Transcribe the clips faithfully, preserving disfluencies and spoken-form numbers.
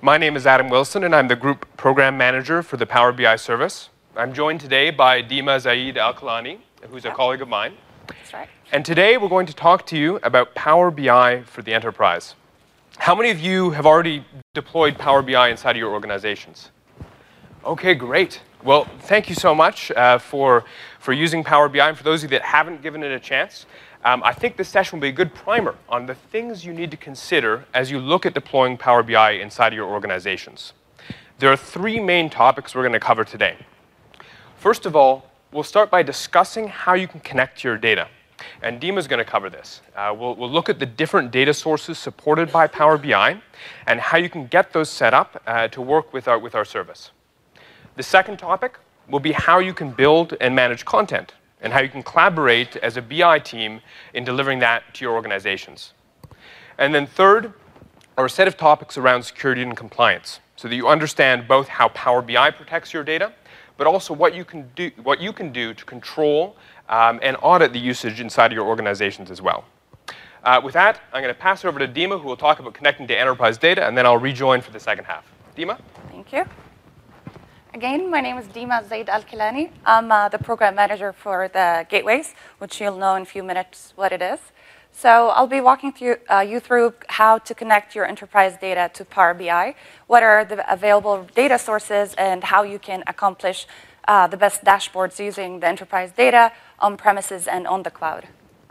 My name is Adam Wilson, and I'm the Group Program Manager for the Power B I service. I'm joined today by Dima Zaid Al-Khalani, who's a Yep. colleague of mine. That's right. And today we're going to talk to you about Power B I for the enterprise. How many of you have already deployed Power B I inside of your organizations? Okay, great. Well, thank you so much uh, for, for using Power B I. And for those of you that haven't given it a chance, um, I think this session will be a good primer on the things you need to consider as you look at deploying Power B I inside of your organizations. There are three main topics we're going to cover today. First of all, we'll start by discussing how you can connect to your data. And Dima's going to cover this. Uh, we'll, we'll look at the different data sources supported by Power B I and how you can get those set up uh, to work with our, with our service. The second topic will be how you can build and manage content and how you can collaborate as a B I team in delivering that to your organizations. And then third are a set of topics around security and compliance so that you understand both how Power B I protects your data, but also what you can do, what you can do to control um, and audit the usage inside of your organizations as well. Uh, with that, I'm going to pass it over to Dima, who will talk about connecting to enterprise data, and then I'll rejoin for the second half. Dima? Thank you. Again, my name is Dima Zaid Al-Khalani. I'm uh, the program manager for the gateways, which you'll know in a few minutes what it is. So I'll be walking through, uh, you through how to connect your enterprise data to Power B I, what are the available data sources, and how you can accomplish uh, the best dashboards using the enterprise data on-premises and on the cloud.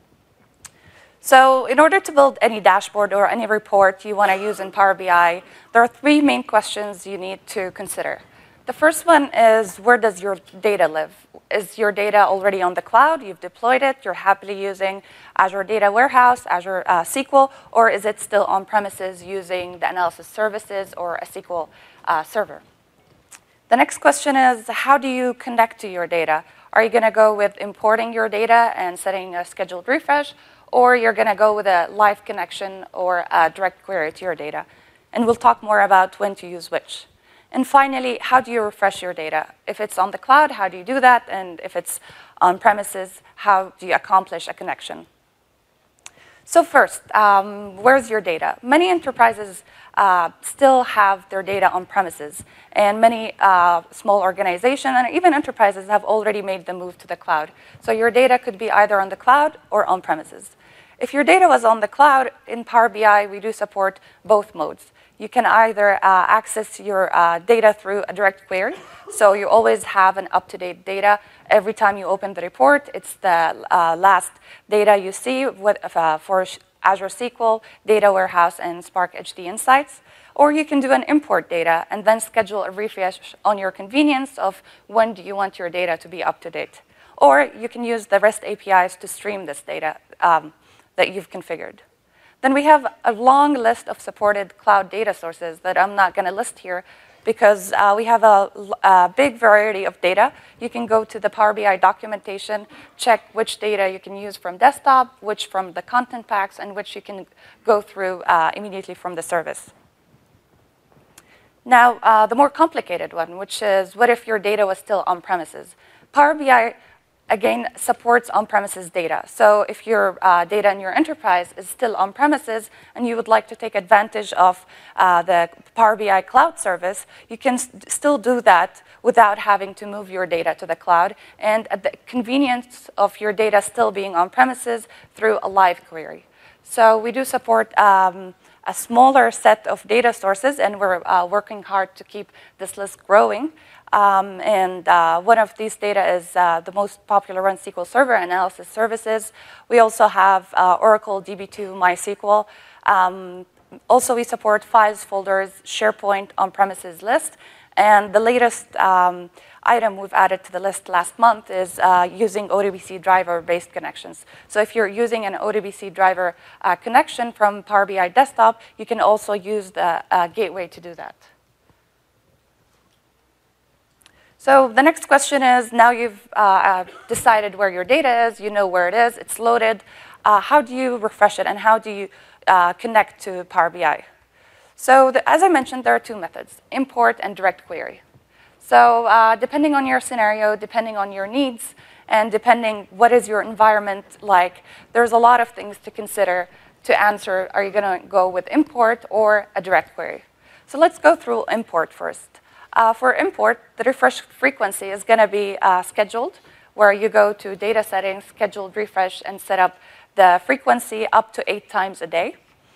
So in order to build any dashboard or any report you want to use in Power B I, there are three main questions you need to consider. The first one is, where does your data live? Is your data already on the cloud? You've deployed it. You're happily using Azure Data Warehouse, Azure uh, S Q L, or is it still on premises using the analysis services or a S Q L uh, server? The next question is, how do you connect to your data? Are you going to go with importing your data and setting a scheduled refresh, or you're going to go with a live connection or a direct query to your data? And we'll talk more about when to use which. And finally, how do you refresh your data? If it's on the cloud, how do you do that? And if it's on premises, how do you accomplish a connection? So first, um, where's your data? Many enterprises uh, still have their data on premises, and many uh, small organizations and even enterprises have already made the move to the cloud. So your data could be either on the cloud or on premises. If your data was on the cloud, in Power B I, we do support both modes. You can either uh, access your uh, data through a direct query, so you always have an up-to-date data. Every time you open the report, it's the uh, last data you see with, uh, for Azure S Q L, Data Warehouse, and Spark H D Insights. Or you can do an import data and then schedule a refresh on your convenience of when do you want your data to be up-to-date. Or you can use the REST A P Is to stream this data um, that you've configured. Then we have a long list of supported cloud data sources that I'm not going to list here because uh, we have a, a big variety of data. You can go to the Power B I documentation, check which data you can use from desktop, which from the content packs, and which you can go through uh, immediately from the service. Now, uh, the more complicated one, which is what if your data was still on premises? Power B I again, supports on-premises data. So if your uh, data in your enterprise is still on-premises and you would like to take advantage of uh, the Power B I cloud service, you can st still do that without having to move your data to the cloud and at the convenience of your data still being on-premises through a live query. So we do support um, a smaller set of data sources, and we're uh, working hard to keep this list growing. Um, and uh, one of these data is uh, the most popular Run S Q L Server analysis services. We also have uh, Oracle D B two MySQL. Um, also, we support files, folders, SharePoint on-premises list. And the latest um, item we've added to the list last month is uh, using O D B C driver-based connections. So if you're using an O D B C driver uh, connection from Power B I Desktop, you can also use the uh, gateway to do that. So the next question is, now you've uh, uh, decided where your data is, you know where it is, it's loaded. Uh, how do you refresh it, and how do you uh, connect to Power B I? So the, as I mentioned, there are two methods, import and direct query. So uh, depending on your scenario, depending on your needs, and depending what is your environment like, there's a lot of things to consider to answer, are you going to go with import or a direct query? So let's go through import first. Uh, for import, the refresh frequency is going to be uh, scheduled, where you go to data settings, scheduled refresh, and set up the frequency up to eight times a day.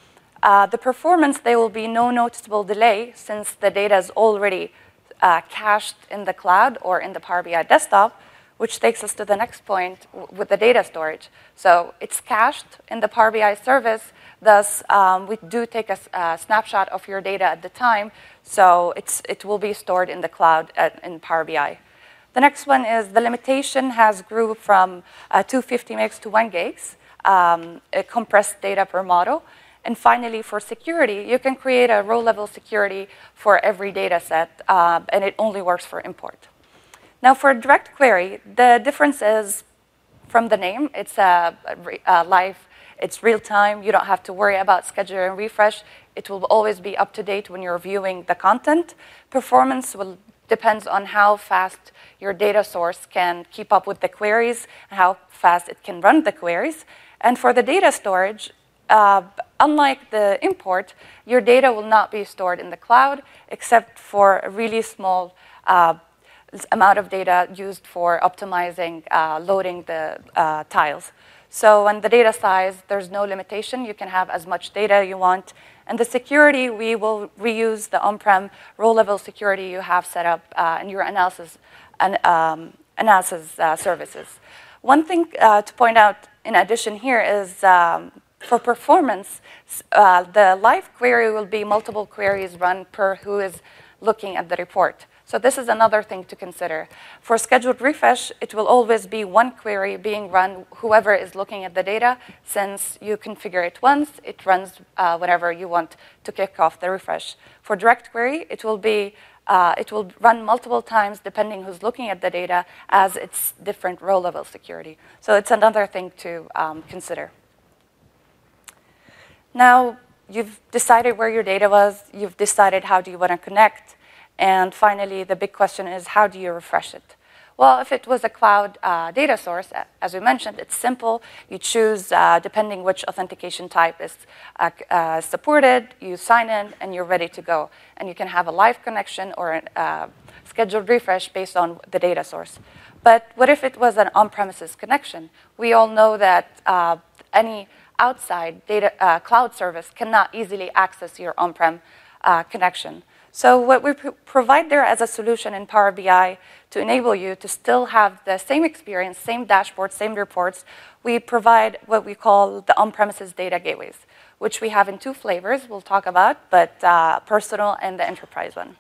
Uh, the performance, there will be no noticeable delay since the data is already uh, cached in the cloud or in the Power B I desktop, which takes us to the next point with the data storage. So it's cached in the Power B I service. Thus, um, we do take a, a snapshot of your data at the time, so it's, it will be stored in the cloud at, in Power B I. The next one is the limitation has grew from uh, two hundred fifty megs to one gigs, um, compressed data per model. And finally, for security, you can create a row-level security for every data set, uh, and it only works for import. Now, for a direct query, the difference is from the name. It's a, a live. It's real time. You don't have to worry about schedule and refresh. It will always be up to date when you're viewing the content. Performance will depends on how fast your data source can keep up with the queries and how fast it can run the queries. And for the data storage, uh, unlike the import, your data will not be stored in the cloud except for a really small uh, amount of data used for optimizing, uh, loading the uh, tiles. So on the data size, there's no limitation. You can have as much data you want. And the security, we will reuse the on-prem row-level security you have set up uh, in your analysis, and, um, analysis uh, services. One thing uh, to point out in addition here is um, for performance, uh, the live query will be multiple queries run per who is looking at the report. So this is another thing to consider. For scheduled refresh, it will always be one query being run whoever is looking at the data. Since you configure it once, it runs uh, whenever you want to kick off the refresh. For direct query, it will be uh, it will run multiple times depending who's looking at the data, as it's different row level security. So it's another thing to um, consider. Now you've decided where your data was. You've decided how do you want to connect. And finally, the big question is, how do you refresh it? Well, if it was a cloud uh, data source, as we mentioned, it's simple. You choose, uh, depending which authentication type is uh, uh, supported, you sign in, and you're ready to go. And you can have a live connection or a uh, scheduled refresh based on the data source. But what if it was an on-premises connection? We all know that uh, any outside data uh, cloud service cannot easily access your on-prem uh, connection. So what we pr provide there as a solution in Power B I to enable you to still have the same experience, same dashboard, same reports, we provide what we call the on-premises data gateways, which we have in two flavors we'll talk about, but uh, personal and the enterprise one.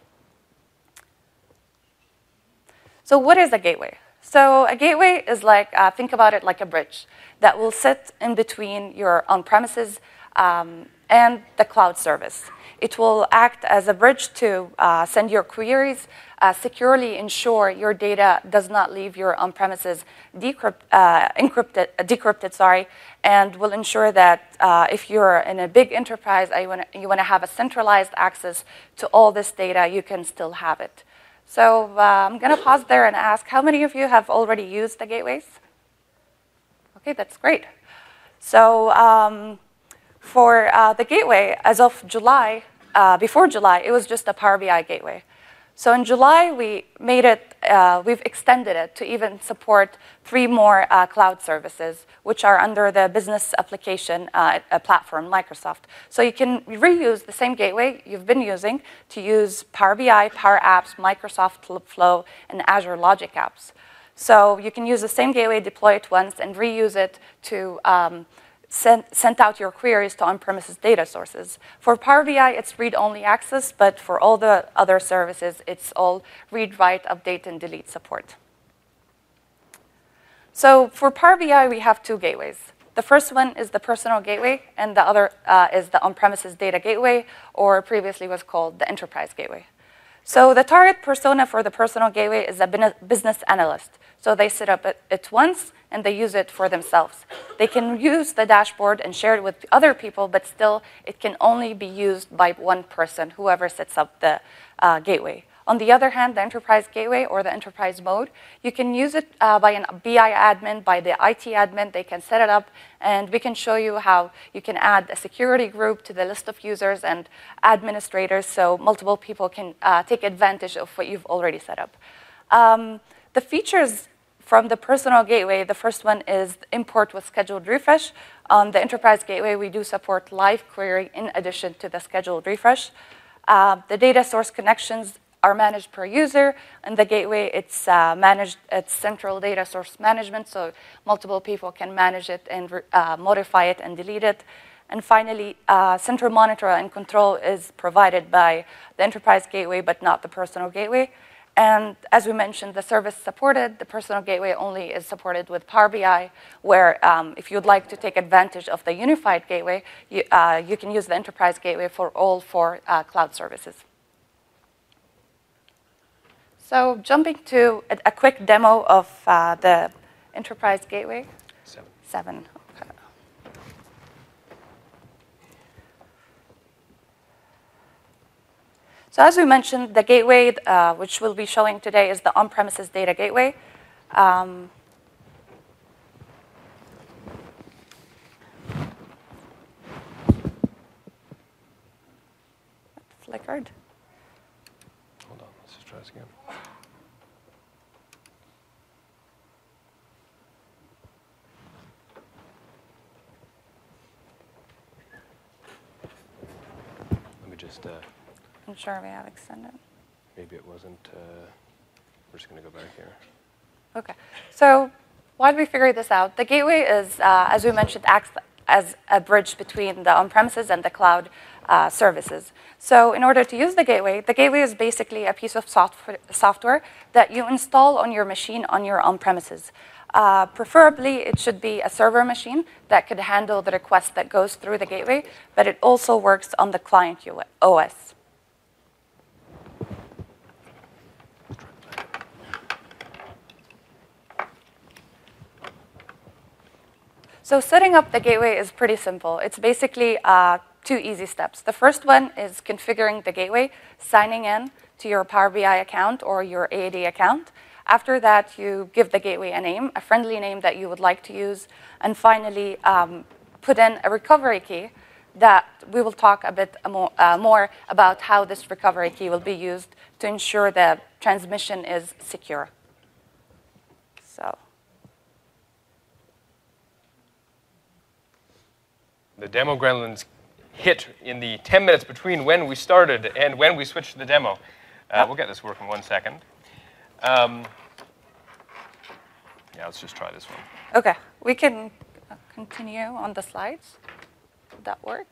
So what is a gateway? So a gateway is like, uh, think about it like a bridge that will sit in between your on-premises um, and the cloud service. It will act as a bridge to uh, send your queries, uh, securely ensure your data does not leave your on-premises decrypt, uh, encrypted, uh, decrypted, sorry, and will ensure that uh, if you're in a big enterprise, you want you want to have a centralized access to all this data, you can still have it. So uh, I'm going to pause there and ask, how many of you have already used the gateways? Okay, that's great. So. Um, For uh, the gateway, as of July, uh, before July, it was just a Power B I gateway. So in July, we made it, uh, we've extended it to even support three more uh, cloud services, which are under the business application uh, platform, Microsoft. So you can reuse the same gateway you've been using to use Power B I, Power Apps, Microsoft Flow, and Azure Logic Apps. So you can use the same gateway, deploy it once, and reuse it to um, Send, send out your queries to on-premises data sources. For Power B I, it's read-only access, but for all the other services, it's all read, write, update, and delete support. So for Power B I, we have two gateways. The first one is the personal gateway, and the other uh, is the on-premises data gateway, or previously was called the enterprise gateway. So the target persona for the personal gateway is a business analyst. So they set up it once, and they use it for themselves. They can use the dashboard and share it with other people, but still, it can only be used by one person, whoever sets up the uh, gateway. On the other hand, the enterprise gateway or the enterprise mode, you can use it uh, by an B I admin, by the I T admin. They can set it up, and we can show you how you can add a security group to the list of users and administrators so multiple people can uh, take advantage of what you've already set up. Um, the features from the personal gateway, the first one is import with scheduled refresh. On the enterprise gateway, we do support live query in addition to the scheduled refresh. Uh, the data source connections are managed per user. In the gateway, it's uh, managed, it's central data source management, so multiple people can manage it and uh, modify it and delete it. And finally, uh, central monitor and control is provided by the enterprise gateway, but not the personal gateway. And as we mentioned, the service supported, the personal gateway only is supported with Power B I, where um, if you'd like to take advantage of the unified gateway, you, uh, you can use the enterprise gateway for all four uh, cloud services. So jumping to a, a quick demo of uh, the enterprise gateway. Seven. Seven. Okay. So as we mentioned, the gateway, uh, which we'll be showing today, is the on-premises data gateway. Um, it flickered. Hold on, let's just try this again. Let me just, uh, I'm sure we have extended. maybe it wasn't, uh, we're just going to go back here. Okay, so why did we figure this out? The gateway is, uh, as we mentioned, acts as a bridge between the on-premises and the cloud uh, services. So in order to use the gateway, the gateway is basically a piece of software, software that you install on your machine on your on-premises. Uh, preferably, it should be a server machine that could handle the request that goes through the gateway, but it also works on the client O S. So setting up the gateway is pretty simple. It's basically uh, two easy steps. The first one is configuring the gateway, signing in to your Power B I account or your A A D account. After that, you give the gateway a name, a friendly name that you would like to use, and finally um, put in a recovery key that we will talk a bit more, uh, more about how this recovery key will be used to ensure the transmission is secure. So. The demo gremlins hit in the ten minutes between when we started and when we switched to the demo. Uh, yep. We'll get this working one second. Um, yeah, let's just try this one. Okay, we can continue on the slides. Would that work?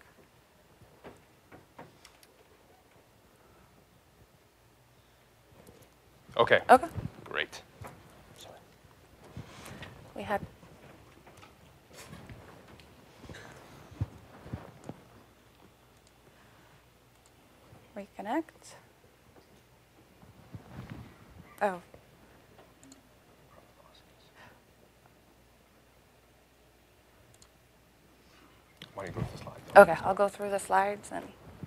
Okay. Okay. Great. Sorry. We had. Reconnect. Oh. Why don't you go through the slide? Okay, I'll go through the slides and.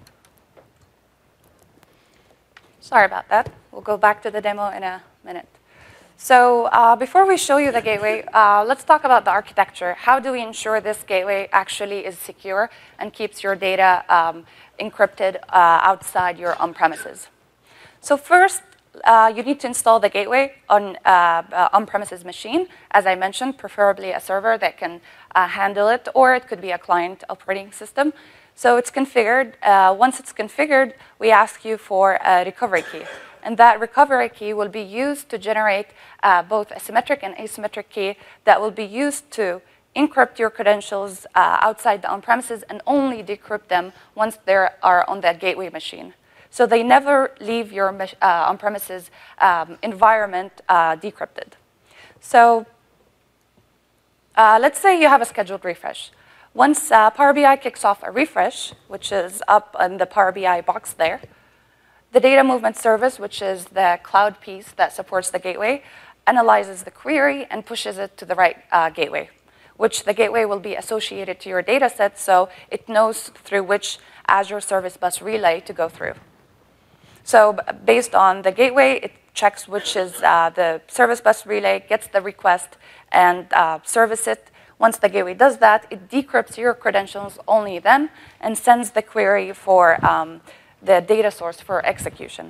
Sorry about that. We'll go back to the demo in a minute. So uh, before we show you the gateway, uh, let's talk about the architecture. How do we ensure this gateway actually is secure and keeps your data um, encrypted uh, outside your on-premises? So first, uh, you need to install the gateway on uh, uh, on-premises machine. As I mentioned, preferably a server that can uh, handle it, or it could be a client operating system. So it's configured. Uh, once it's configured, we ask you for a recovery key. And that recovery key will be used to generate uh, both a symmetric and asymmetric key that will be used to encrypt your credentials uh, outside the on-premises and only decrypt them once they are on that gateway machine. So they never leave your uh, on-premises um, environment uh, decrypted. So uh, let's say you have a scheduled refresh. Once uh, Power B I kicks off a refresh, which is up in the Power B I box there, the data movement service, which is the cloud piece that supports the gateway, analyzes the query and pushes it to the right uh, gateway, which the gateway will be associated to your data set, so it knows through which Azure Service Bus relay to go through. So based on the gateway, it checks which is uh, the service bus relay, gets the request, and uh, service it. Once the gateway does that, it decrypts your credentials only then and sends the query for um, the data source for execution.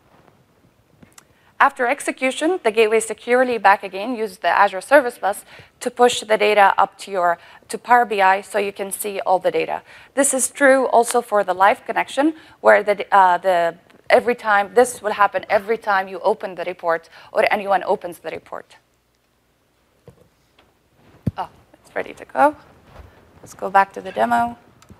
After execution, the gateway securely back again uses the Azure Service Bus to push the data up to your to Power B I so you can see all the data. This is true also for the live connection, where the uh, the every time this will happen every time you open the report or anyone opens the report. Oh, it's ready to go. Let's go back to the demo.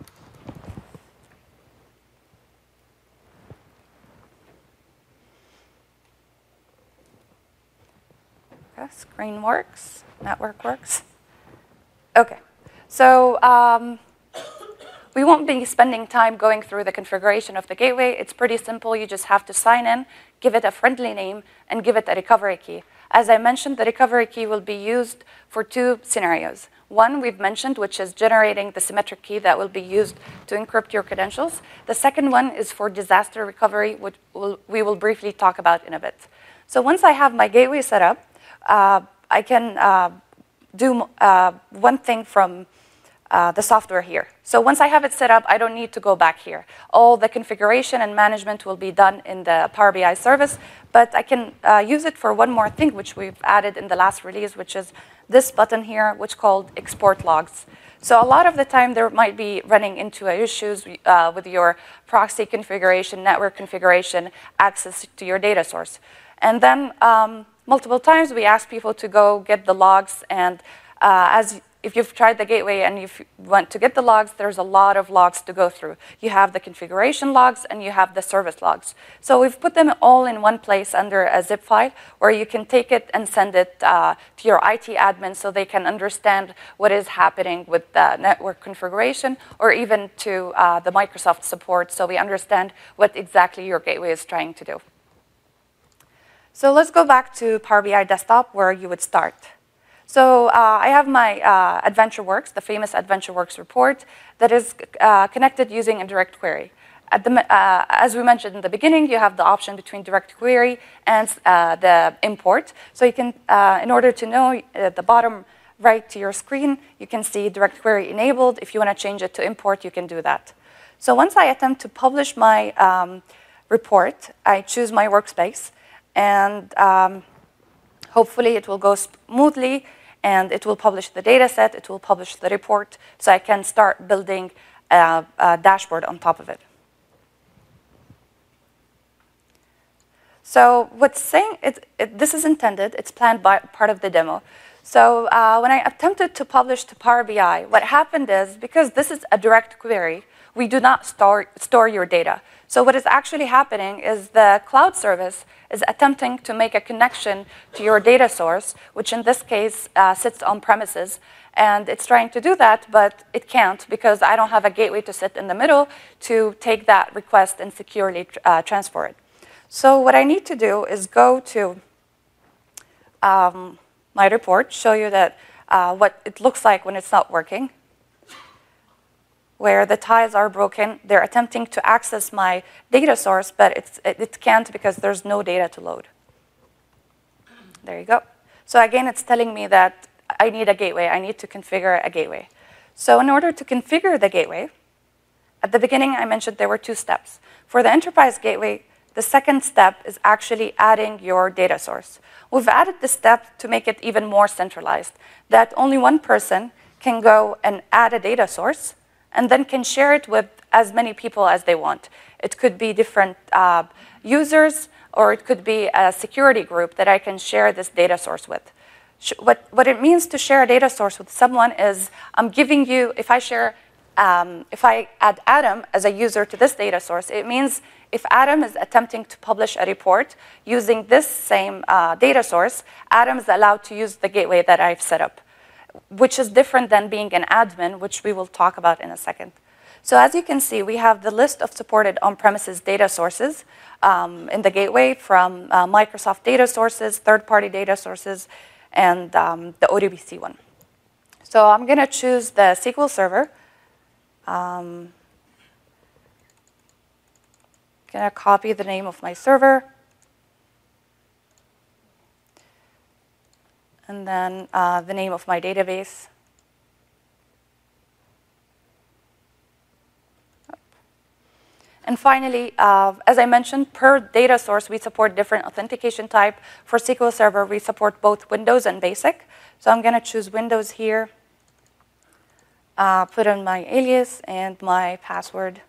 Screen works, network works. Okay, so um, we won't be spending time going through the configuration of the gateway. It's pretty simple. You just have to sign in, give it a friendly name, and give it a recovery key. As I mentioned, the recovery key will be used for two scenarios. One we've mentioned, which is generating the symmetric key that will be used to encrypt your credentials. The second one is for disaster recovery, which we'll, we will briefly talk about in a bit. So once I have my gateway set up, Uh, I can uh, do uh, one thing from uh, the software here. So once I have it set up, I don't need to go back here. All the configuration and management will be done in the Power B I service, but I can uh, use it for one more thing, which we've added in the last release, which is this button here, which is called Export Logs. So a lot of the time, there might be running into issues uh, with your proxy configuration, network configuration, access to your data source. And then um, multiple times, we ask people to go get the logs, and uh, as if you've tried the gateway and you want to get the logs, there's a lot of logs to go through. You have the configuration logs, and you have the service logs. So we've put them all in one place under a zip file, where you can take it and send it uh, to your I T admin so they can understand what is happening with the network configuration, or even to uh, the Microsoft support, so we understand what exactly your gateway is trying to do. So let's go back to Power B I Desktop, where you would start. So uh, I have my uh, AdventureWorks, the famous AdventureWorks report, that is uh, connected using a direct query. At the, uh, as we mentioned in the beginning, you have the option between direct query and uh, the import. So you can, uh, in order to know at the bottom right to your screen, you can see direct query enabled. If you want to change it to import, you can do that. So once I attempt to publish my um, report, I choose my workspace. And um, hopefully it will go smoothly, and it will publish the data set, it will publish the report, so I can start building a, a dashboard on top of it. So what's saying, it, it, this is intended, it's planned by part of the demo. So uh, when I attempted to publish to Power B I, what happened is, because this is a direct query, we do not store, store your data. So what is actually happening is the cloud service is attempting to make a connection to your data source, which in this case uh, sits on premises. And it's trying to do that, but it can't, because I don't have a gateway to sit in the middle to take that request and securely uh, transfer it. So what I need to do is go to um, my report, show you that uh, what it looks like when it's not working, where the ties are broken. They're attempting to access my data source, but it's, it, it can't because there's no data to load. There you go. So again, it's telling me that I need a gateway. I need to configure a gateway. So in order to configure the gateway, at the beginning, I mentioned there were two steps. For the enterprise gateway, the second step is actually adding your data source. We've added this step to make it even more centralized, that only one person can go and add a data source, and then can share it with as many people as they want. It could be different uh, users, or it could be a security group that I can share this data source with. What, what it means to share a data source with someone is, I'm giving you, if I share, um, if I add Adam as a user to this data source, it means if Adam is attempting to publish a report using this same uh, data source, Adam is allowed to use the gateway that I've set up, which is different than being an admin, which we will talk about in a second. So as you can see, we have the list of supported on-premises data sources um, in the gateway, from uh, Microsoft data sources, third-party data sources, and um, the O D B C one. So I'm going to choose the S Q L Server. Um, going to copy the name of my server. And then uh, the name of my database. And finally, uh, as I mentioned, per data source, we support different authentication type. For S Q L Server, we support both Windows and BASIC. So I'm going to choose Windows here, uh, put in my alias and my password.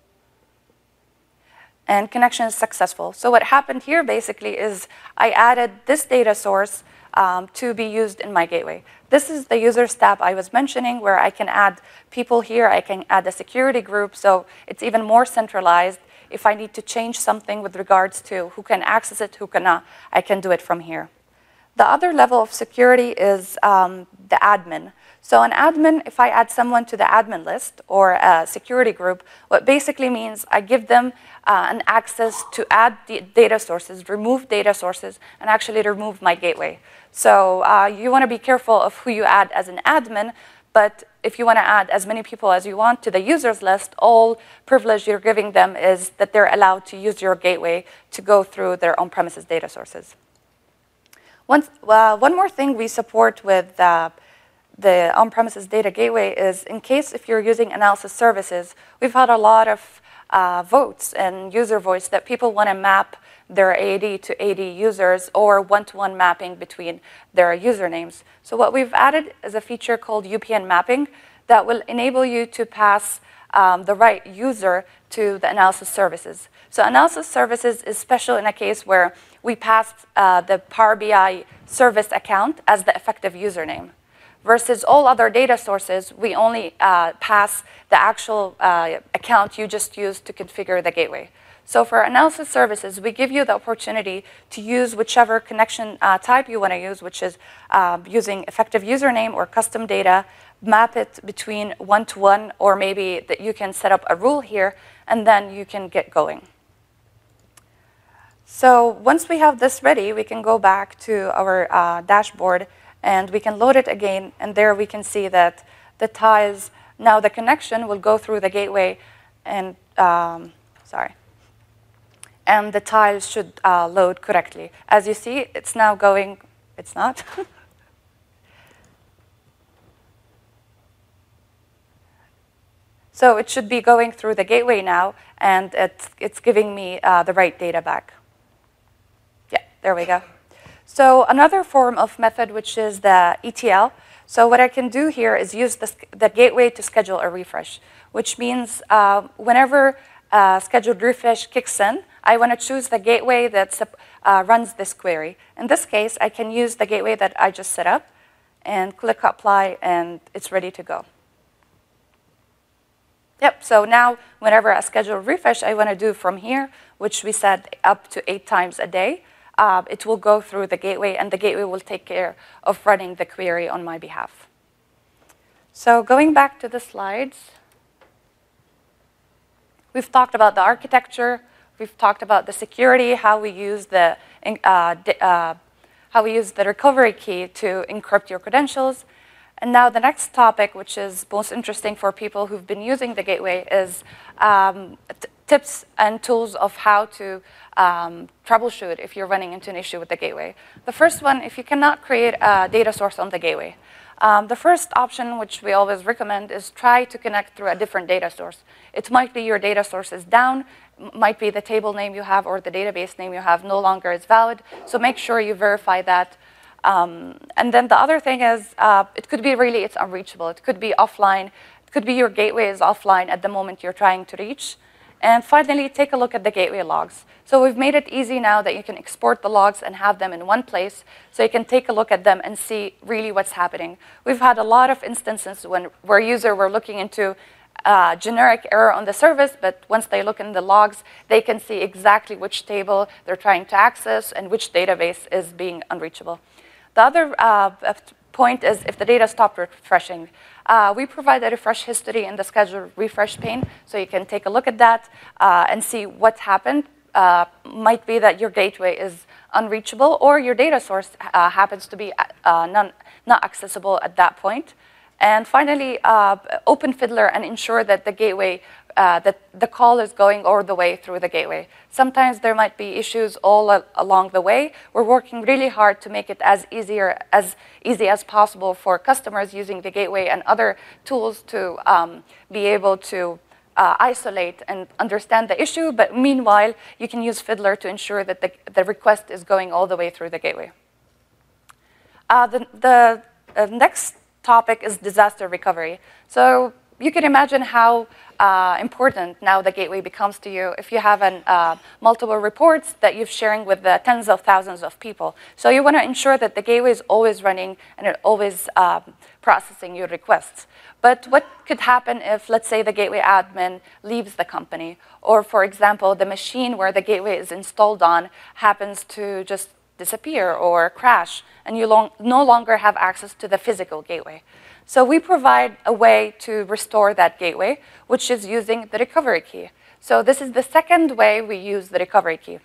And connection is successful. So what happened here basically is I added this data source um, to be used in my gateway. This is the users tab I was mentioning, where I can add people here. I can add a security group, so it's even more centralized. If I need to change something with regards to who can access it, who cannot, I can do it from here. The other level of security is um, the admin. So an admin, if I add someone to the admin list or a security group, what basically means I give them uh, an access to add data sources, remove data sources, and actually remove my gateway. So uh, you want to be careful of who you add as an admin, but if you want to add as many people as you want to the users list, all privilege you're giving them is that they're allowed to use your gateway to go through their on-premises data sources. One, uh, one more thing we support with uh, the on-premises data gateway is in case if you're using analysis services, we've had a lot of uh, votes and user voice that people want to map their A D to A D users or one-to-one mapping between their usernames. So what we've added is a feature called U P N mapping that will enable you to pass um, the right user to the analysis services. So analysis services is special in a case where we pass uh, the Power B I service account as the effective username. Versus all other data sources, we only uh, pass the actual uh, account you just used to configure the gateway. So for analysis services, we give you the opportunity to use whichever connection uh, type you want to use, which is uh, using effective username or custom data, map it between one-to-one, or maybe that you can set up a rule here, and then you can get going. So once we have this ready, we can go back to our uh, dashboard, and we can load it again, and there we can see that the tiles, now the connection will go through the gateway, and, um, sorry, and the tiles should uh, load correctly. As you see, it's now going, it's not. So it should be going through the gateway now, and it's, it's giving me uh, the right data back. Yeah, there we go. So another form of method, which is the E T L. So what I can do here is use the, the gateway to schedule a refresh, which means uh, whenever uh, scheduled refresh kicks in, I want to choose the gateway that uh, runs this query. In this case, I can use the gateway that I just set up and click apply, and it's ready to go. Yep, so now whenever a scheduled refresh I want to do from here, which we said up to eight times a day, Uh, it will go through the gateway, and the gateway will take care of running the query on my behalf. So going back to the slides, we've talked about the architecture, we've talked about the security, how we use the, uh, uh, how we use the recovery key to encrypt your credentials. And now the next topic, which is most interesting for people who've been using the gateway, is um, tips and tools of how to um, troubleshoot if you're running into an issue with the gateway. The first one, if you cannot create a data source on the gateway, um, the first option, which we always recommend, is try to connect through a different data source. It might be your data source is down, might be the table name you have or the database name you have no longer is valid, so make sure you verify that. Um, and then the other thing is, uh, it could be really, it's unreachable. It could be offline. It could be your gateway is offline at the moment you're trying to reach. And finally, take a look at the gateway logs. So we've made it easy now that you can export the logs and have them in one place, so you can take a look at them and see really what's happening. We've had a lot of instances when, where users were looking into uh, generic error on the service, but once they look in the logs, they can see exactly which table they're trying to access and which database is being unreachable. The other uh, point is if the data stopped refreshing. Uh, we provide a refresh history in the scheduled refresh pane, so you can take a look at that uh, and see what happened. Uh, might be that your gateway is unreachable, or your data source uh, happens to be uh, non, not accessible at that point. And finally, uh, open Fiddler and ensure that the gateway, uh, that the call is going all the way through the gateway. Sometimes there might be issues all a- along the way. We're working really hard to make it as easier as easy as possible for customers using the gateway and other tools to um, be able to uh, isolate and understand the issue. But meanwhile, you can use Fiddler to ensure that the, the request is going all the way through the gateway. Uh, the the uh, next topic is disaster recovery. So you can imagine how uh, important now the gateway becomes to you if you have an, uh, multiple reports that you're sharing with the tens of thousands of people. So you want to ensure that the gateway is always running and it always um, processing your requests. But what could happen if, let's say, the gateway admin leaves the company, or, for example, the machine where the gateway is installed on happens to just disappear or crash, and you long, no longer have access to the physical gateway. So we provide a way to restore that gateway, which is using the recovery key. So this is the second way we use the recovery key.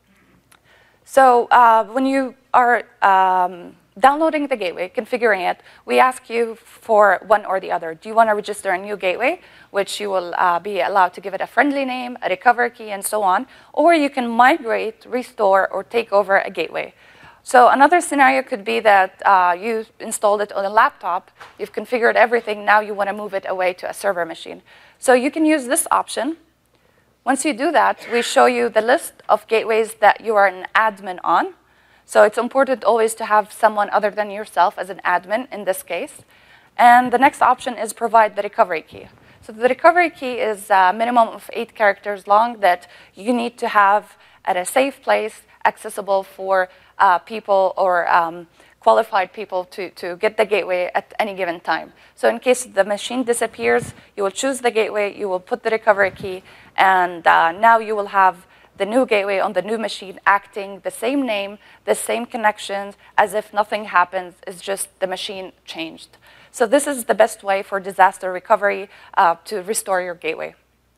So uh, when you are um, downloading the gateway, configuring it, we ask you for one or the other. Do you want to register a new gateway, which you will uh, be allowed to give it a friendly name, a recovery key, and so on, or you can migrate, restore, or take over a gateway. So another scenario could be that uh, you installed it on a laptop, you've configured everything, now you want to move it away to a server machine. So you can use this option. Once you do that, we show you the list of gateways that you are an admin on. So it's important always to have someone other than yourself as an admin in this case. And the next option is provide the recovery key. So the recovery key is a minimum of eight characters long that you need to have at a safe place, accessible for uh, people or um, qualified people to, to get the gateway at any given time. So in case the machine disappears, you will choose the gateway, you will put the recovery key, and uh, now you will have the new gateway on the new machine acting the same name, the same connections, as if nothing happens, it's just the machine changed. So this is the best way for disaster recovery uh, to restore your gateway.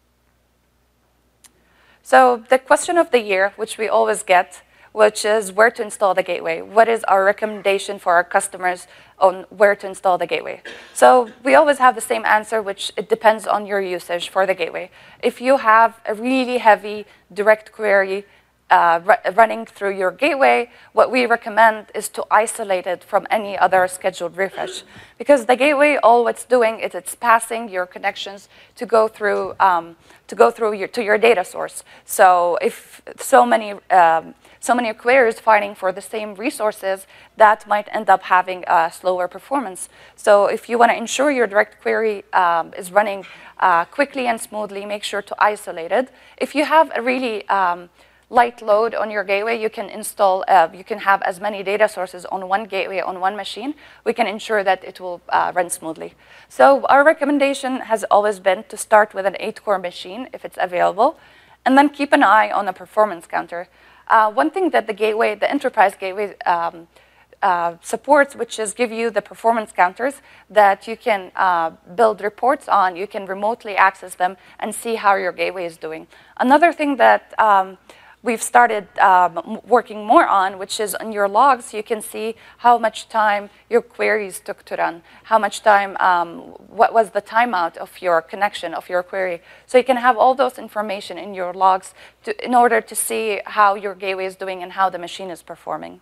So the question of the year, which we always get, which is where to install the gateway. What is our recommendation for our customers on where to install the gateway? So we always have the same answer, which it depends on your usage for the gateway. If you have a really heavy direct query uh, running through your gateway, what we recommend is to isolate it from any other scheduled refresh. Because the gateway, all it's doing is it's passing your connections to go through, um, to, go through your, to your data source. So if so many um, so many queries fighting for the same resources, that might end up having a slower performance. So if you want to ensure your direct query um, is running uh, quickly and smoothly, make sure to isolate it. If you have a really um, light load on your gateway, you can install, uh, you can have as many data sources on one gateway on one machine. We can ensure that it will uh, run smoothly. So our recommendation has always been to start with an eight core machine if it's available, and then keep an eye on the performance counter. Uh, one thing that the gateway, the enterprise gateway um, uh, supports, which is give you the performance counters that you can uh, build reports on, you can remotely access them and see how your gateway is doing. Another thing that um, we've started um, working more on, which is on your logs, you can see how much time your queries took to run, how much time, um, what was the timeout of your connection, of your query. So you can have all those information in your logs to, in order to see how your gateway is doing and how the machine is performing.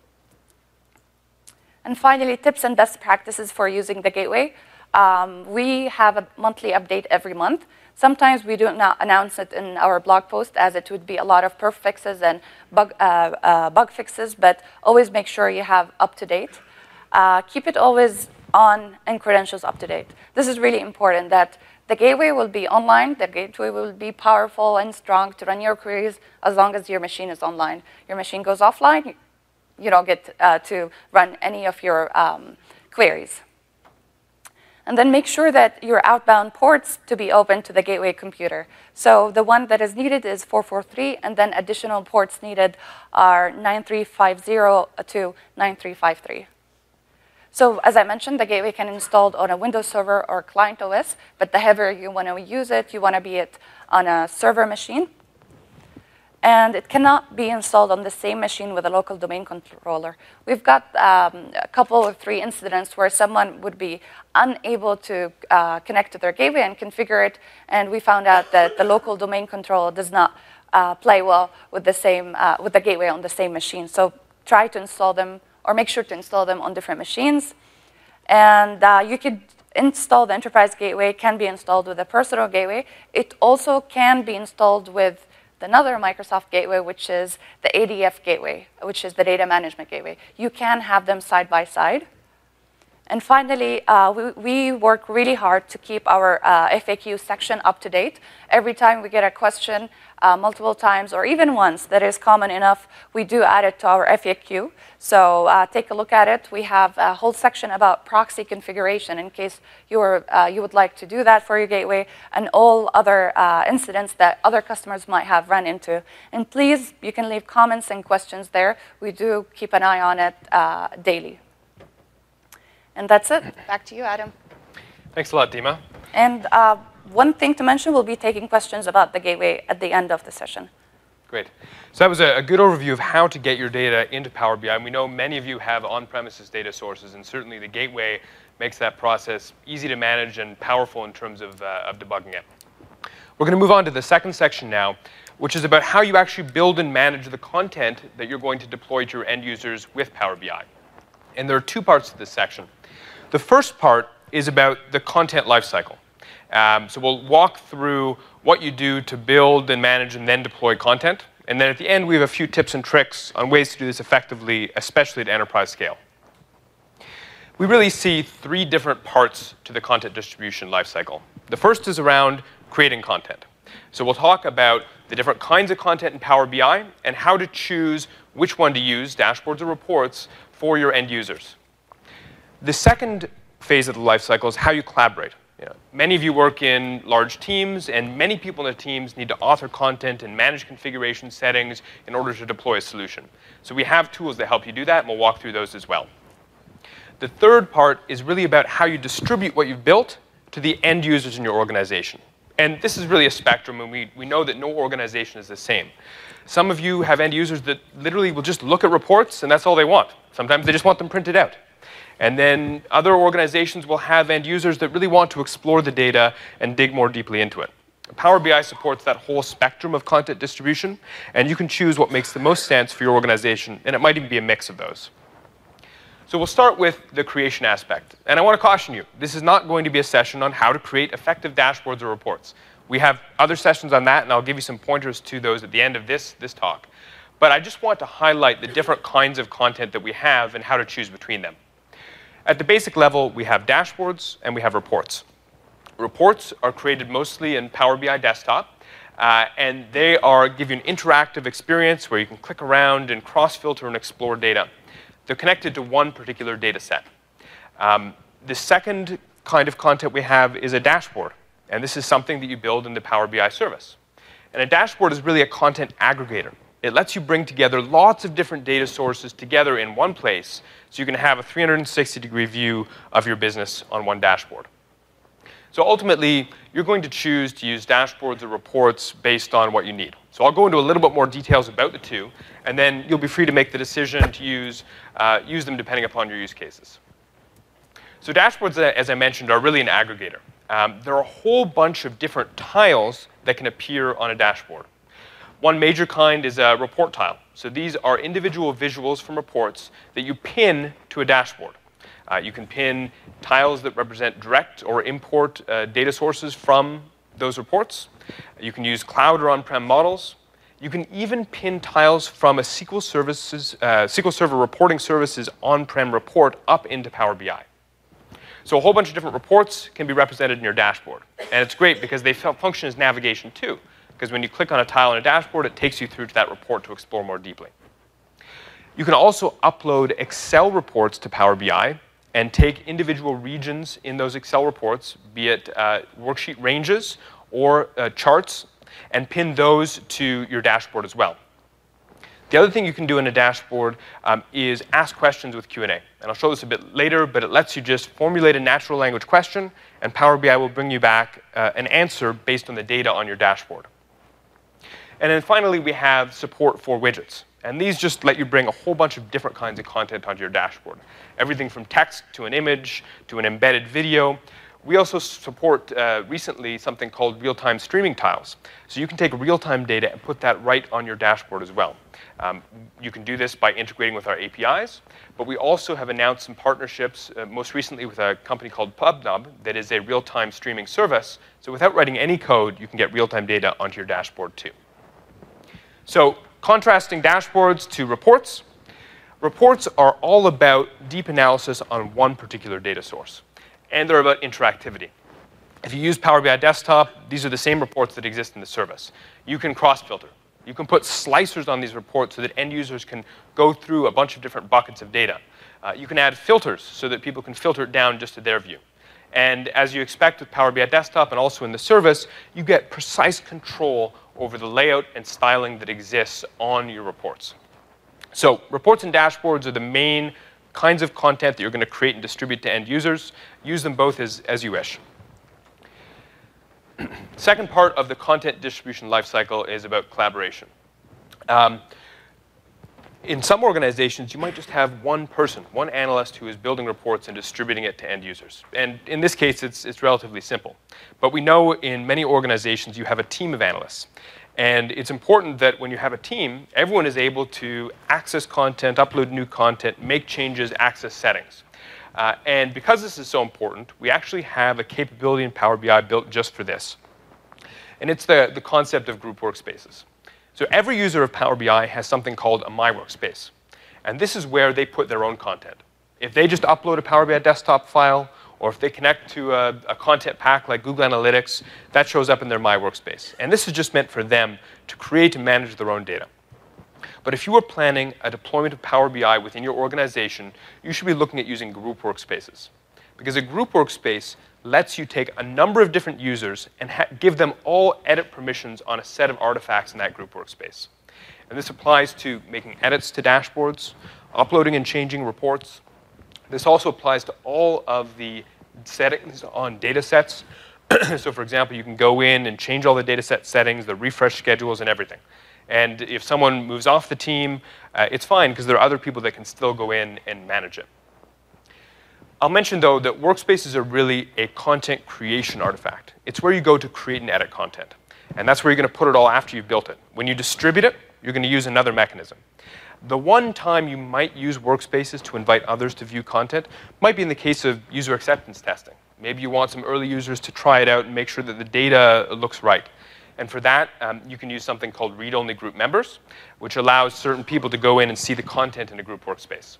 And finally, tips and best practices for using the gateway. Um, we have a monthly update every month. Sometimes we do not announce it in our blog post, as it would be a lot of perf fixes and bug, uh, uh, bug fixes, but always make sure you have up to date. Uh, keep it always on and credentials up to date. This is really important, that the gateway will be online, the gateway will be powerful and strong to run your queries as long as your machine is online. Your machine goes offline, you don't get uh, to run any of your um, queries. And then make sure that your outbound ports to be open to the gateway computer. So the one that is needed is four four three, and then additional ports needed are nine three five zero to nine three five three. So as I mentioned, the gateway can be installed on a Windows Server or client O S, but the heavier you want to use it, you want to be it on a server machine. and it cannot be installed on the same machine with a local domain controller. We've got um, a couple or three incidents where someone would be unable to uh, connect to their gateway and configure it, and we found out that the local domain controller does not uh, play well with the same uh, with the gateway on the same machine. So try to install them, or make sure to install them on different machines. And uh, you could install the enterprise gateway, can be installed with a personal gateway. It also can be installed with another Microsoft gateway, which is the A D F gateway, which is the data management gateway. You can have them side by side. And finally, uh, we, we work really hard to keep our uh, F A Q section up to date. Every time we get a question, uh, multiple times, or even once that is common enough, we do add it to our F A Q. So uh, take a look at it. We have a whole section about proxy configuration in case you, are, uh, you would like to do that for your gateway, and all other uh, incidents that other customers might have run into. And please, you can leave comments and questions there. We do keep an eye on it uh, daily. And that's it. Back to you, Adam. Thanks a lot, Dima. And uh, one thing to mention, we'll be taking questions about the gateway at the end of the session. Great. So that was a, a good overview of how to get your data into Power B I. And we know many of you have on-premises data sources, and certainly the gateway makes that process easy to manage and powerful in terms of, uh, of debugging it. We're going to move on to the second section now, which is about how you actually build and manage the content that you're going to deploy to your end users with Power B I. And there are two parts to this section. The first part is about the content lifecycle. Um, so we'll walk through what you do to build and manage and then deploy content. And then at the end, we have a few tips and tricks on ways to do this effectively, especially at enterprise scale. We really see three different parts to the content distribution lifecycle. The first is around creating content. So we'll talk about the different kinds of content in Power B I and how to choose which one to use, dashboards or reports, for your end users. The second phase of the lifecycle is how you collaborate. You know, many of you work in large teams, and many people in the teams need to author content and manage configuration settings in order to deploy a solution. So we have tools that help you do that, and we'll walk through those as well. The third part is really about how you distribute what you've built to the end users in your organization. And this is really a spectrum, and we, we know that no organization is the same. Some of you have end users that literally will just look at reports, and that's all they want. Sometimes they just want them printed out. And then other organizations will have end users that really want to explore the data and dig more deeply into it. Power B I supports that whole spectrum of content distribution, and you can choose what makes the most sense for your organization, and it might even be a mix of those. So we'll start with the creation aspect. And I want to caution you, this is not going to be a session on how to create effective dashboards or reports. We have other sessions on that, and I'll give you some pointers to those at the end of this, this talk. But I just want to highlight the different kinds of content that we have and how to choose between them. At the basic level, we have dashboards and we have reports. Reports are created mostly in Power B I Desktop, uh, and they are give you an interactive experience where you can click around and cross-filter and explore data. They're connected to one particular data set. Um, the second kind of content we have is a dashboard, and this is something that you build in the Power B I service. And a dashboard is really a content aggregator. It lets you bring together lots of different data sources together in one place, so you can have a three hundred sixty degree view of your business on one dashboard. So ultimately, you're going to choose to use dashboards or reports based on what you need. So I'll go into a little bit more details about the two, and then you'll be free to make the decision to use, uh, use them depending upon your use cases. So dashboards, as I mentioned, are really an aggregator. Um, there are a whole bunch of different tiles that can appear on a dashboard. One major kind is a report tile. So these are individual visuals from reports that you pin to a dashboard. Uh, you can pin tiles that represent direct or import uh, data sources from those reports. You can use cloud or on-prem models. You can even pin tiles from a S Q L, services, uh, S Q L Server reporting services on-prem report up into Power B I. So a whole bunch of different reports can be represented in your dashboard. And it's great because they function as navigation too. Because when you click on a tile on a dashboard, it takes you through to that report to explore more deeply. You can also upload Excel reports to Power B I and take individual regions in those Excel reports, be it uh, worksheet ranges or uh, charts, and pin those to your dashboard as well. The other thing you can do in a dashboard um, is ask questions with Q and A. And I'll show this a bit later, but it lets you just formulate a natural language question, and Power B I will bring you back uh, an answer based on the data on your dashboard. And then finally, we have support for widgets. And these just let you bring a whole bunch of different kinds of content onto your dashboard. Everything from text to an image to an embedded video. We also support uh, recently something called real-time streaming tiles. So you can take real-time data and put that right on your dashboard as well. Um, you can do this by integrating with our A P Is, but we also have announced some partnerships, uh, most recently with a company called PubNub that is a real-time streaming service. So without writing any code, you can get real-time data onto your dashboard too. So contrasting dashboards to reports. Reports are all about deep analysis on one particular data source. And they're about interactivity. If you use Power B I Desktop, these are the same reports that exist in the service. You can cross-filter. You can put slicers on these reports so that end users can go through a bunch of different buckets of data. Uh, you can add filters so that people can filter it down just to their view. And as you expect with Power B I Desktop and also in the service, you get precise control over the layout and styling that exists on your reports. So reports and dashboards are the main kinds of content that you're going to create and distribute to end users. Use them both as, as you wish. Second part of the content distribution lifecycle is about collaboration. Um, in some organizations, you might just have one person, one analyst who is building reports and distributing it to end users. And in this case, it's, it's relatively simple. But we know in many organizations, you have a team of analysts. And it's important that when you have a team, everyone is able to access content, upload new content, make changes, access settings. Uh, and because this is so important, we actually have a capability in Power B I built just for this. And it's the, the concept of group workspaces. So every user of Power B I has something called a My Workspace. And this is where they put their own content. If they just upload a Power B I Desktop file, or if they connect to a, a content pack like Google Analytics, that shows up in their My Workspace. And this is just meant for them to create and manage their own data. But if you are planning a deployment of Power B I within your organization, you should be looking at using group workspaces. Because a group workspace lets you take a number of different users and ha give them all edit permissions on a set of artifacts in that group workspace. And this applies to making edits to dashboards, uploading and changing reports. This also applies to all of the settings on data sets. So for example, you can go in and change all the data set settings, the refresh schedules, and everything. And if someone moves off the team, uh, it's fine, because there are other people that can still go in and manage it. I'll mention, though, that workspaces are really a content creation artifact. It's where you go to create and edit content. And that's where you're going to put it all after you've built it. When you distribute it, you're going to use another mechanism. The one time you might use workspaces to invite others to view content might be in the case of user acceptance testing. Maybe you want some early users to try it out and make sure that the data looks right. And for that, um, you can use something called read-only group members, which allows certain people to go in and see the content in a group workspace.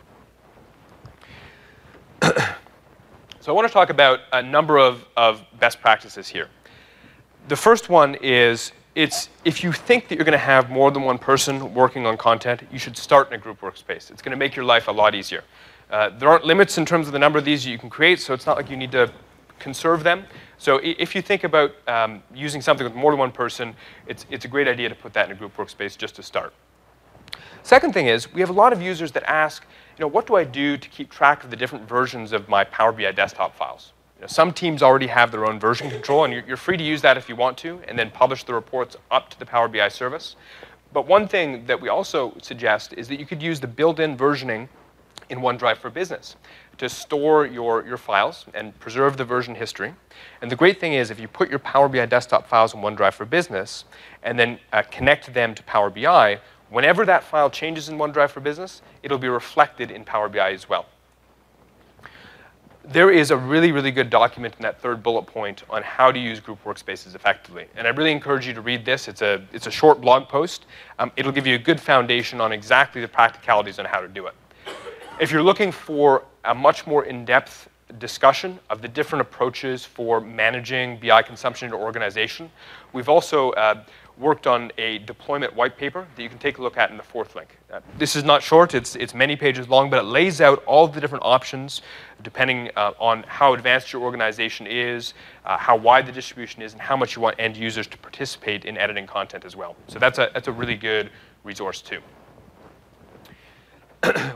So I want to talk about a number of, of best practices here. The first one is, it's, if you think that you're going to have more than one person working on content, you should start in a group workspace. It's going to make your life a lot easier. Uh, there aren't limits in terms of the number of these you can create, so it's not like you need to conserve them. So if you think about um, using something with more than one person, it's, it's a great idea to put that in a group workspace just to start. Second thing is, we have a lot of users that ask, you know, what do I do to keep track of the different versions of my Power B I Desktop files? You know, some teams already have their own version control, and you're, you're free to use that if you want to, and then publish the reports up to the Power B I service. But one thing that we also suggest is that you could use the built-in versioning in OneDrive for Business to store your, your files and preserve the version history. And the great thing is, if you put your Power B I Desktop files in OneDrive for Business and then uh, connect them to Power B I, whenever that file changes in OneDrive for Business, it'll be reflected in Power B I as well. There is a really, really good document in that third bullet point on how to use group workspaces effectively. And I really encourage you to read this. It's a, it's a short blog post. Um, it'll give you a good foundation on exactly the practicalities on how to do it. If you're looking for a much more in-depth discussion of the different approaches for managing B I consumption in your organization, we've also uh, worked on a deployment white paper that you can take a look at in the fourth link. Uh, this is not short, it's, it's many pages long, but it lays out all the different options depending uh, on how advanced your organization is, uh, how wide the distribution is, and how much you want end users to participate in editing content as well. So that's a, that's a really good resource too.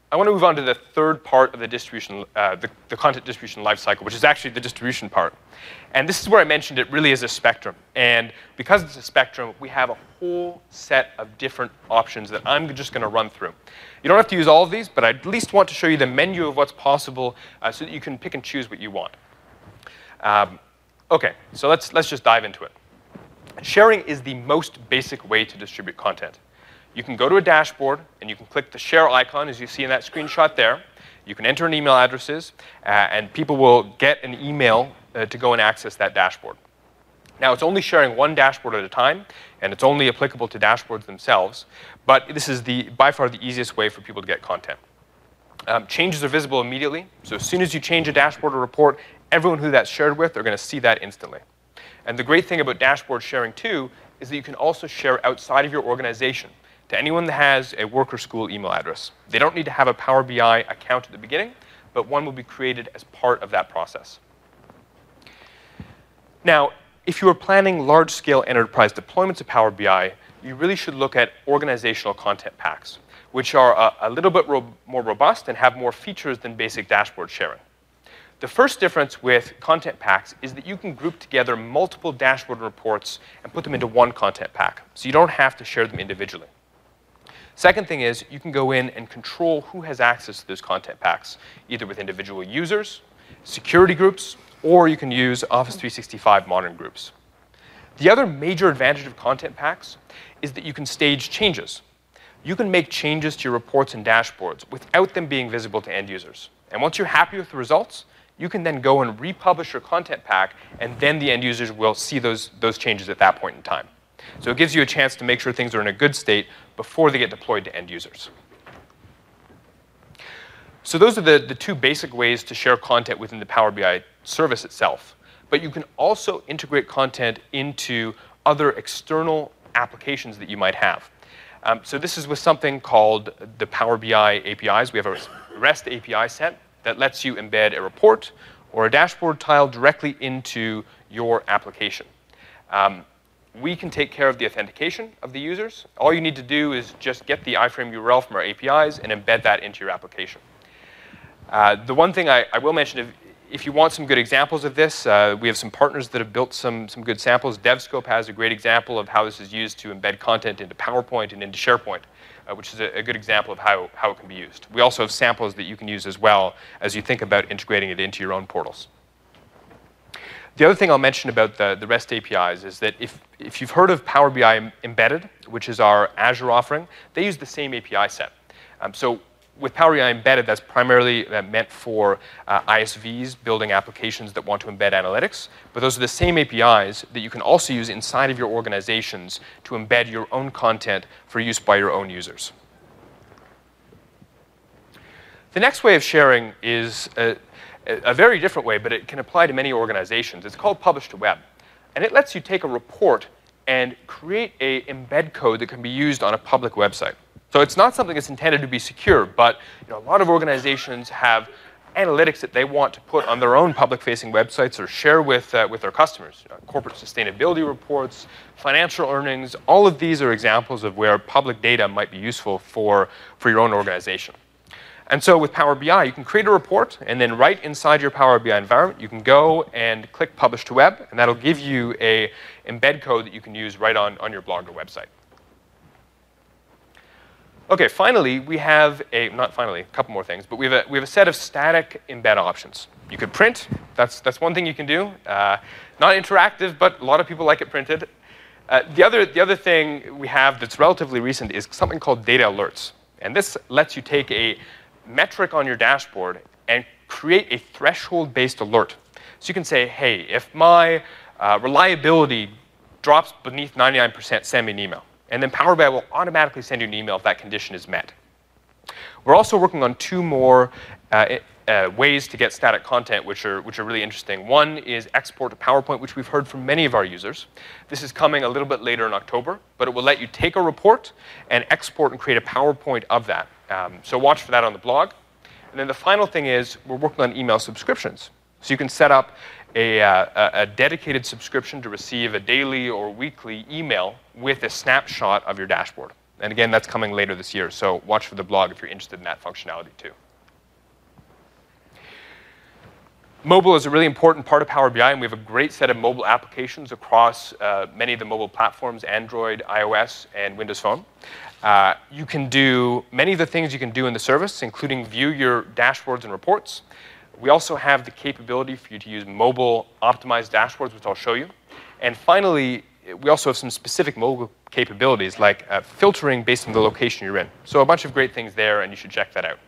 I want to move on to the third part of the distribution, uh, the, the content distribution lifecycle, which is actually the distribution part. And this is where I mentioned it really is a spectrum. And because it's a spectrum, we have a whole set of different options that I'm just going to run through. You don't have to use all of these, but I at least want to show you the menu of what's possible uh, so that you can pick and choose what you want. Um, OK, so let's, let's just dive into it. Sharing is the most basic way to distribute content. You can go to a dashboard, and you can click the share icon, as you see in that screenshot there. You can enter in email addresses, uh, and people will get an email uh, to go and access that dashboard. Now, it's only sharing one dashboard at a time, and it's only applicable to dashboards themselves. But this is the, by far the easiest way for people to get content. Um, changes are visible immediately. So as soon as you change a dashboard or report, everyone who that's shared with are going to see that instantly. And the great thing about dashboard sharing, too, is that you can also share outside of your organization to anyone that has a work or school email address. They don't need to have a Power B I account at the beginning, but one will be created as part of that process. Now, if you are planning large-scale enterprise deployments of Power B I, you really should look at organizational content packs, which are a, a little bit ro- more robust and have more features than basic dashboard sharing. The first difference with content packs is that you can group together multiple dashboard reports and put them into one content pack, so you don't have to share them individually. Second thing is, you can go in and control who has access to those content packs, either with individual users, security groups, or you can use Office three sixty-five Modern groups. The other major advantage of content packs is that you can stage changes. You can make changes to your reports and dashboards without them being visible to end users. And once you're happy with the results, you can then go and republish your content pack, and then the end users will see those, those changes at that point in time. So it gives you a chance to make sure things are in a good state before they get deployed to end users. So those are the, the two basic ways to share content within the Power B I service itself. But you can also integrate content into other external applications that you might have. Um, so this is with something called the Power B I A P Is. We have a REST A P I set that lets you embed a report or a dashboard tile directly into your application. Um, We can take care of the authentication of the users. All you need to do is just get the iframe U R L from our A P Is and embed that into your application. Uh, the one thing I, I will mention, if, if you want some good examples of this, uh, we have some partners that have built some, some good samples. DevScope has a great example of how this is used to embed content into PowerPoint and into SharePoint, uh, which is a, a good example of how, how it can be used. We also have samples that you can use as well as you think about integrating it into your own portals. The other thing I'll mention about the, the REST A P Is is that if, if you've heard of Power B I Embedded, which is our Azure offering, they use the same A P I set. Um, so with Power B I Embedded, that's primarily uh, meant for uh, I S Vs building applications that want to embed analytics. But those are the same A P Is that you can also use inside of your organizations to embed your own content for use by your own users. The next way of sharing is uh, a very different way, but it can apply to many organizations. It's called Publish to Web. And it lets you take a report and create a embed code that can be used on a public website. So it's not something that's intended to be secure, but you know, a lot of organizations have analytics that they want to put on their own public-facing websites or share with, uh, with their customers. You know, corporate sustainability reports, financial earnings, all of these are examples of where public data might be useful for, for your own organization. And so with Power B I, you can create a report, and then right inside your Power B I environment, you can go and click Publish to Web, and that'll give you a embed code that you can use right on, on your blog or website. OK, finally, we have a, not finally, a couple more things, but we have a, we have a set of static embed options. You could print. That's, that's one thing you can do. Uh, not interactive, but a lot of people like it printed. Uh, the, other, the other thing we have that's relatively recent is something called data alerts. And this lets you take a metric on your dashboard and create a threshold-based alert. So you can say, hey, if my uh, reliability drops beneath ninety-nine percent, send me an email. And then Power B I will automatically send you an email if that condition is met. We're also working on two more uh, uh, ways to get static content, which are, which are really interesting. One is export to PowerPoint, which we've heard from many of our users. This is coming a little bit later in October, but it will let you take a report and export and create a PowerPoint of that. Um, so watch for that on the blog. And then the final thing is we're working on email subscriptions. So you can set up a, uh, a dedicated subscription to receive a daily or weekly email with a snapshot of your dashboard. And again, that's coming later this year, so watch for the blog if you're interested in that functionality too. Mobile is a really important part of Power B I, and we have a great set of mobile applications across uh, many of the mobile platforms, Android, iOS, and Windows Phone. Uh, you can do many of the things you can do in the service, including view your dashboards and reports. We also have the capability for you to use mobile optimized dashboards, which I'll show you. And finally, we also have some specific mobile capabilities, like uh, filtering based on the location you're in. So a bunch of great things there, and you should check that out.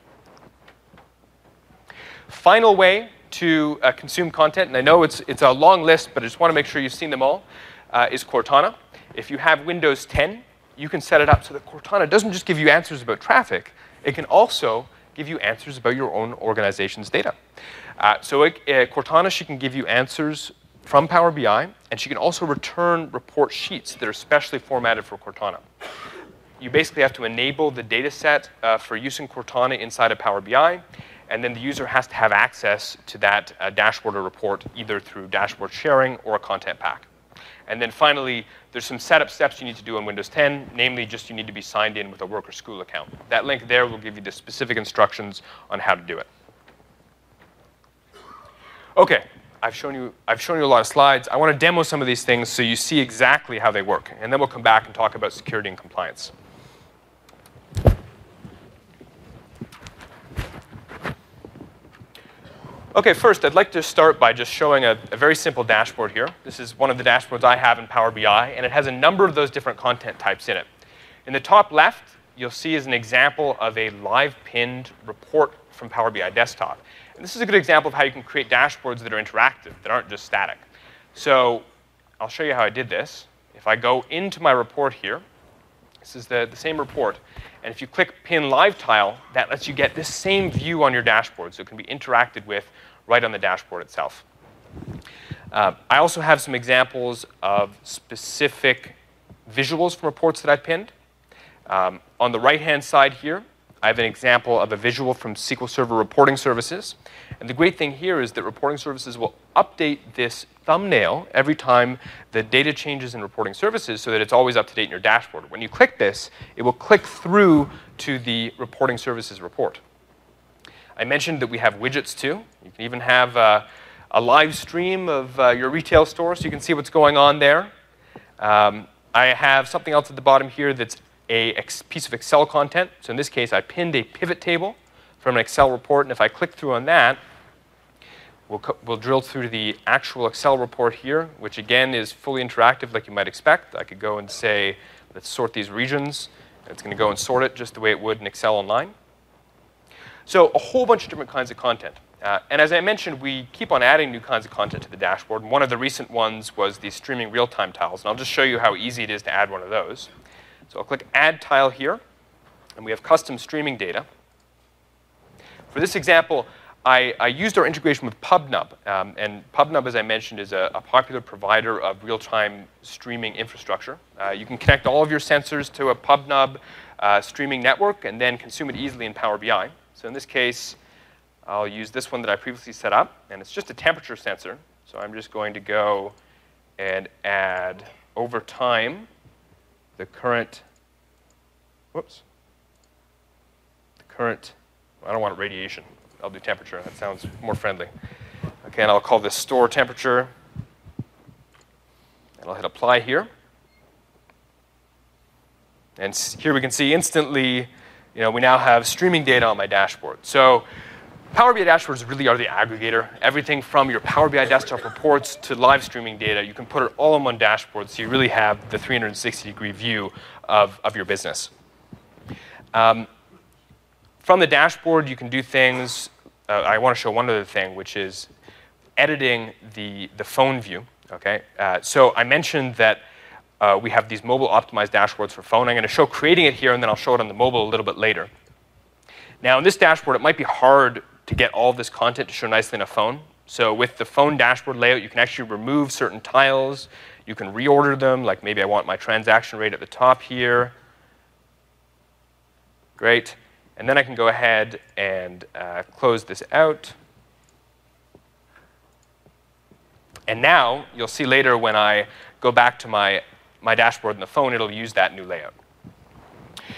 Final way to uh, consume content, and I know it's, it's a long list, but I just want to make sure you've seen them all, uh, is Cortana. If you have Windows ten, you can set it up so that Cortana doesn't just give you answers about traffic, it can also give you answers about your own organization's data. Uh, so it, uh, Cortana, she can give you answers from Power B I, and she can also return report sheets that are specially formatted for Cortana. You basically have to enable the data set uh, for use in Cortana inside of Power B I, and then the user has to have access to that uh, dashboard or report either through dashboard sharing or a content pack. And then finally, there's some setup steps you need to do on Windows ten, namely just you need to be signed in with a work or school account. That link there will give you the specific instructions on how to do it. Okay, I've shown you, I've shown you a lot of slides. I want to demo some of these things so you see exactly how they work, and then we'll come back and talk about security and compliance. Okay, first, I'd like to start by just showing a, a very simple dashboard here. This is one of the dashboards I have in Power B I, and it has a number of those different content types in it. In the top left, you'll see is an example of a live pinned report from Power B I Desktop. And this is a good example of how you can create dashboards that are interactive, that aren't just static. So I'll show you how I did this. If I go into my report here, this is the, the same report. And if you click Pin Live Tile, that lets you get this same view on your dashboard, so it can be interacted with right on the dashboard itself. Uh, I also have some examples of specific visuals from reports that I've pinned. Um, on the right-hand side here, I have an example of a visual from S Q L Server Reporting Services. And the great thing here is that Reporting Services will update this thumbnail every time the data changes in Reporting Services so that it's always up to date in your dashboard. When you click this, it will click through to the Reporting Services report. I mentioned that we have widgets too. You can even have uh, a live stream of uh, your retail store so you can see what's going on there. Um, I have something else at the bottom here that's a ex piece of Excel content. So in this case, I pinned a pivot table from an Excel report, and if I click through on that, we'll, we'll drill through to the actual Excel report here, which again is fully interactive like you might expect. I could go and say, let's sort these regions, and it's going to go and sort it just the way it would in Excel Online. So a whole bunch of different kinds of content. Uh, and as I mentioned, we keep on adding new kinds of content to the dashboard. And one of the recent ones was the streaming real-time tiles. And I'll just show you how easy it is to add one of those. So I'll click Add Tile here, and we have custom streaming data. For this example, I, I used our integration with PubNub. Um, and PubNub, as I mentioned, is a, a popular provider of real-time streaming infrastructure. Uh, you can connect all of your sensors to a PubNub uh, streaming network and then consume it easily in Power B I. So in this case, I'll use this one that I previously set up, and it's just a temperature sensor. So I'm just going to go and add, over time, the current, whoops, the current, I don't want radiation. I'll do temperature. That sounds more friendly. Okay, and I'll call this store temperature. And I'll hit apply here. And here we can see instantly, you know, we now have streaming data on my dashboard. So Power B I dashboards really are the aggregator. Everything from your Power B I desktop reports to live streaming data, you can put it all in one dashboard so you really have the three hundred sixty degree view of, of your business. Um, from the dashboard, you can do things. Uh, I want to show one other thing, which is editing the, the phone view. Okay? Uh, so I mentioned that uh, we have these mobile optimized dashboards for phone. I'm going to show creating it here, and then I'll show it on the mobile a little bit later. Now, in this dashboard, it might be hard to get all of this content to show nicely in a phone. So with the phone dashboard layout, you can actually remove certain tiles. You can reorder them, like maybe I want my transaction rate at the top here. Great. And then I can go ahead and uh, close this out. And now, you'll see later when I go back to my, my dashboard in the phone, it'll use that new layout.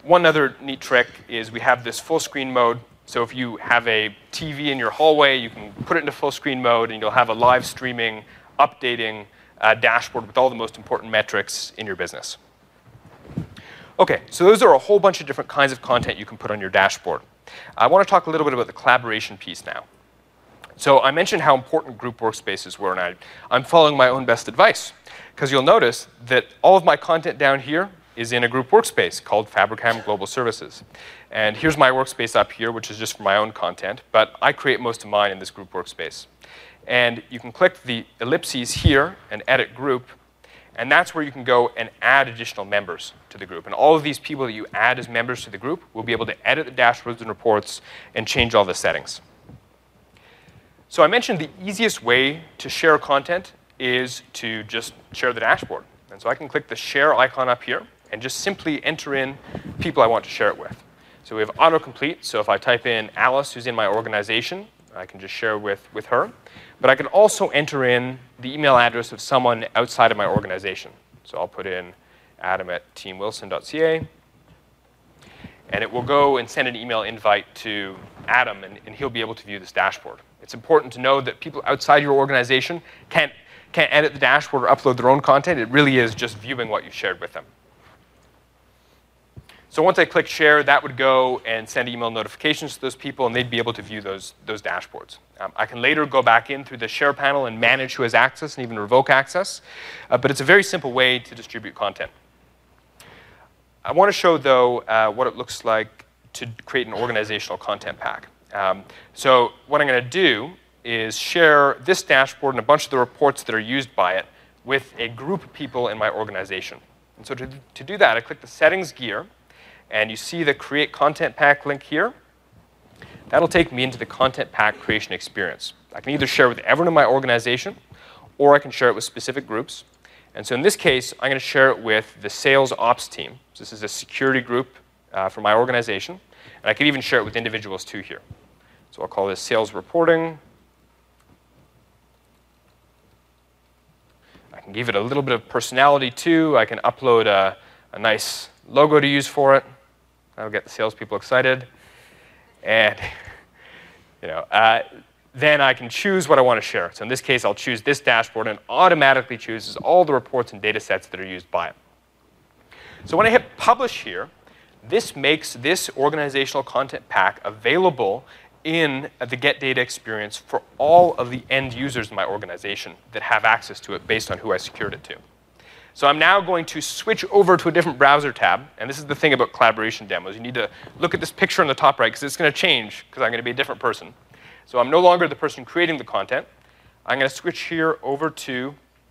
one other neat trick is we have this full screen mode. So if you have a T V in your hallway, you can put it into full screen mode, and you'll have a live streaming, updating uh, dashboard with all the most important metrics in your business. OK, so those are a whole bunch of different kinds of content you can put on your dashboard. I want to talk a little bit about the collaboration piece now. So I mentioned how important group workspaces were, and I, I'm following my own best advice. Because you'll notice that all of my content down here is in a group workspace called Fabrikam Global Services. And here's my workspace up here, which is just for my own content. But I create most of mine in this group workspace. And you can click the ellipses here and edit group. And that's where you can go and add additional members to the group. And all of these people that you add as members to the group will be able to edit the dashboards and reports and change all the settings. So I mentioned the easiest way to share content is to just share the dashboard. And so I can click the share icon up here and just simply enter in people I want to share it with. So we have autocomplete. So if I type in Alice, who's in my organization, I can just share with, with her. But I can also enter in the email address of someone outside of my organization. So I'll put in adam at team wilson dot c a. And it will go and send an email invite to Adam, and, and he'll be able to view this dashboard. It's important to know that people outside your organization can't, can't edit the dashboard or upload their own content. It really is just viewing what you shared with them. So once I click share, that would go and send email notifications to those people, and they'd be able to view those, those dashboards. Um, I can later go back in through the share panel and manage who has access and even revoke access. Uh, but it's a very simple way to distribute content. I want to show, though, uh, what it looks like to create an organizational content pack. Um, so what I'm going to do is share this dashboard and a bunch of the reports that are used by it with a group of people in my organization. And so to, to do that, I click the settings gear. And you see the create content pack link here. That'll take me into the content pack creation experience. I can either share with everyone in my organization, or I can share it with specific groups. And so in this case, I'm going to share it with the sales ops team. So this is a security group uh, for my organization. And I can even share it with individuals too here. So I'll call this sales reporting. I can give it a little bit of personality too. I can upload a, a nice logo to use for it. That'll get the salespeople excited. And you know, uh, then I can choose what I want to share. So in this case, I'll choose this dashboard, and it automatically chooses all the reports and data sets that are used by it. So when I hit publish here, this makes this organizational content pack available in the Get Data experience for all of the end users in my organization that have access to it based on who I secured it to. So I'm now going to switch over to a different browser tab. And this is the thing about collaboration demos. You need to look at this picture on the top right, because it's going to change, because I'm going to be a different person. So I'm no longer the person creating the content. I'm going to switch here over to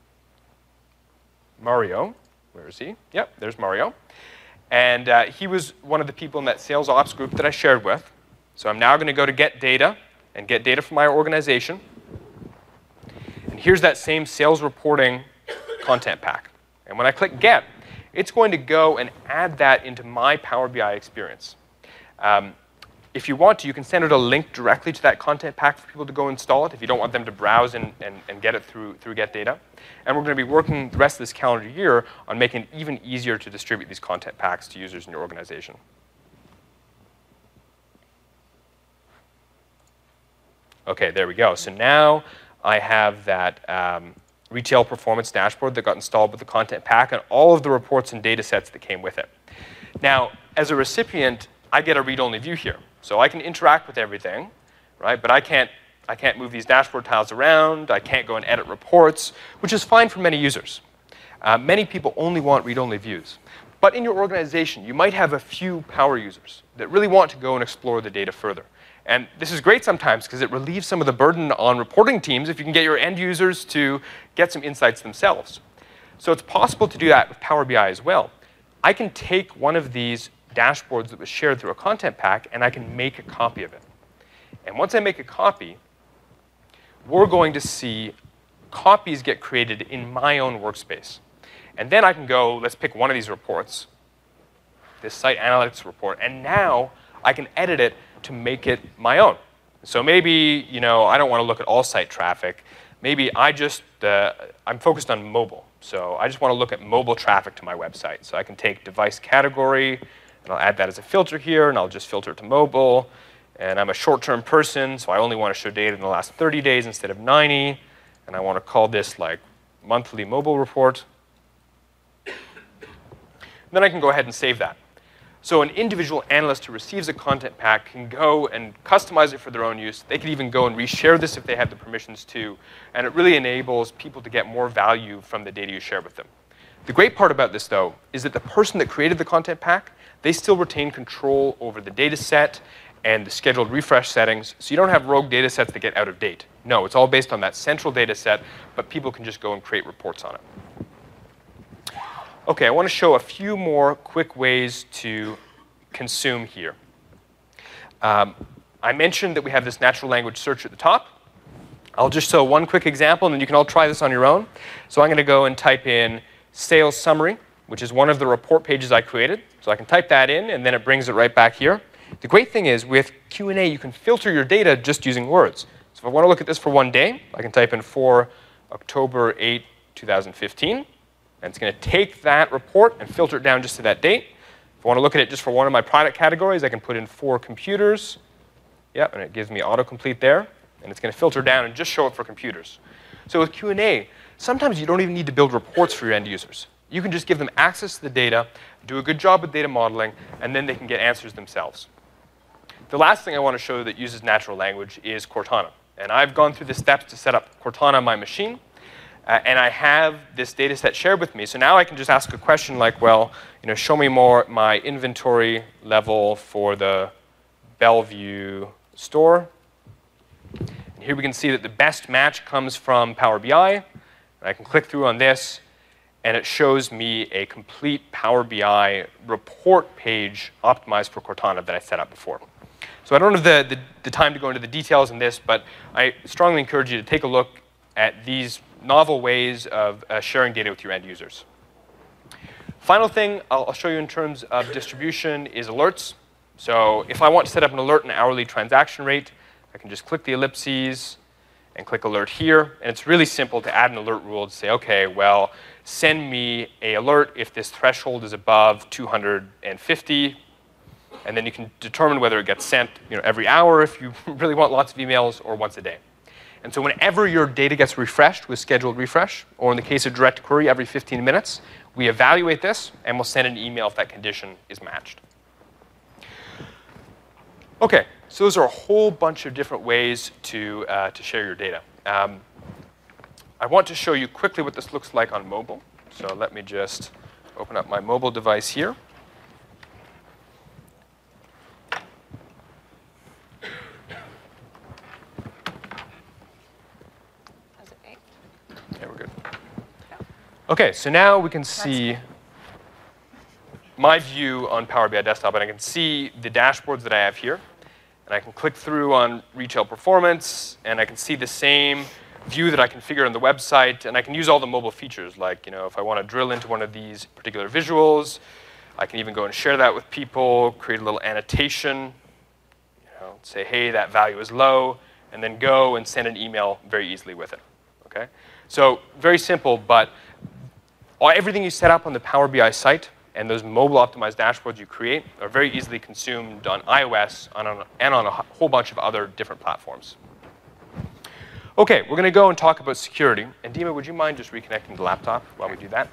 Mario. Where is he? Yep, there's Mario. And uh, he was one of the people in that sales ops group that I shared with. So I'm now going to go to Get Data and get data from my organization. And here's that same sales reporting content pack. And when I click Get, it's going to go and add that into my Power B I experience. Um, if you want to, you can send out a link directly to that content pack for people to go install it if you don't want them to browse and, and, and get it through, through Get Data. And we're going to be working the rest of this calendar year on making it even easier to distribute these content packs to users in your organization. OK, there we go. So now I have that um, retail performance dashboard that got installed with the content pack and all of the reports and data sets that came with it. Now, as a recipient, I get a read-only view here. So I can interact with everything, right? But I can't, I can't move these dashboard tiles around. I can't go and edit reports, which is fine for many users. Uh, many people only want read-only views. But in your organization, you might have a few power users that really want to go and explore the data further. And this is great sometimes because it relieves some of the burden on reporting teams if you can get your end users to get some insights themselves. So it's possible to do that with Power B I as well. I can take one of these dashboards that was shared through a content pack, and I can make a copy of it. And once I make a copy, we're going to see copies get created in my own workspace. And then I can go, let's pick one of these reports, this site analytics report, and now I can edit it to make it my own. So maybe, you know, I don't want to look at all site traffic. Maybe I just, uh, I'm focused on mobile. So I just want to look at mobile traffic to my website. So I can take device category, And I'll add that as a filter here, and I'll just filter it to mobile. And I'm a short-term person, so I only want to show data in the last thirty days instead of ninety. And I want to call this like monthly mobile report. Then I can go ahead and save that. So an individual analyst who receives a content pack can go and customize it for their own use. They can even go and reshare this if they have the permissions to. And it really enables people to get more value from the data you share with them. The great part about this, though, is that the person that created the content pack, they still retain control over the data set and the scheduled refresh settings. So you don't have rogue data sets that get out of date. No, it's all based on that central data set, but people can just go and create reports on it. OK, I want to show a few more quick ways to consume here. Um, I mentioned that we have this natural language search at the top. I'll just show one quick example, and then you can all try this on your own. So I'm going to go and type in sales summary, which is one of the report pages I created. So I can type that in, and then it brings it right back here. The great thing is, with Q and A, you can filter your data just using words. So if I want to look at this for one day, I can type in for October eighth, two thousand fifteen. And it's going to take that report and filter it down just to that date. If I want to look at it just for one of my product categories, I can put in for computers. Yep, and it gives me autocomplete there. And it's going to filter down and just show it for computers. So with Q and A, sometimes you don't even need to build reports for your end users. You can just give them access to the data, do a good job with data modeling, and then they can get answers themselves. The last thing I want to show that uses natural language is Cortana. And I've gone through the steps to set up Cortana on my machine. Uh, and I have this data set shared with me. So now I can just ask a question like, well, you know, show me more my inventory level for the Bellevue store. And here we can see that the best match comes from Power B I. And I can click through on this, and it shows me a complete Power B I report page optimized for Cortana that I set up before. So I don't have the, the, the time to go into the details in this, but I strongly encourage you to take a look at these novel ways of uh, sharing data with your end users. Final thing I'll, I'll show you in terms of distribution is alerts. So if I want to set up an alert and hourly transaction rate, I can just click the ellipses and click alert here. And it's really simple to add an alert rule to say, OK, well, send me an alert if this threshold is above two hundred fifty. And then you can determine whether it gets sent you know, every hour if you really want lots of emails, or once a day. And so whenever your data gets refreshed with scheduled refresh, or in the case of direct query, every fifteen minutes, we evaluate this, and we'll send an email if that condition is matched. OK, so those are a whole bunch of different ways to, uh, to share your data. Um, I want to show you quickly what this looks like on mobile. So let me just open up my mobile device here. Yeah, we're good. OK, so now we can see my view on Power B I Desktop, and I can see the dashboards that I have here. And I can click through on retail performance, and I can see the same view that I configured on the website. And I can use all the mobile features, like you know, if I want to drill into one of these particular visuals, I can even go and share that with people, create a little annotation, you know, say, hey, that value is low, and then go and send an email very easily with it. Okay? So very simple, but everything you set up on the Power B I site and those mobile optimized dashboards you create are very easily consumed on iOS and on, and on a whole bunch of other different platforms. OK, we're going to go and talk about security. And Dima, would you mind just reconnecting the laptop while we do that?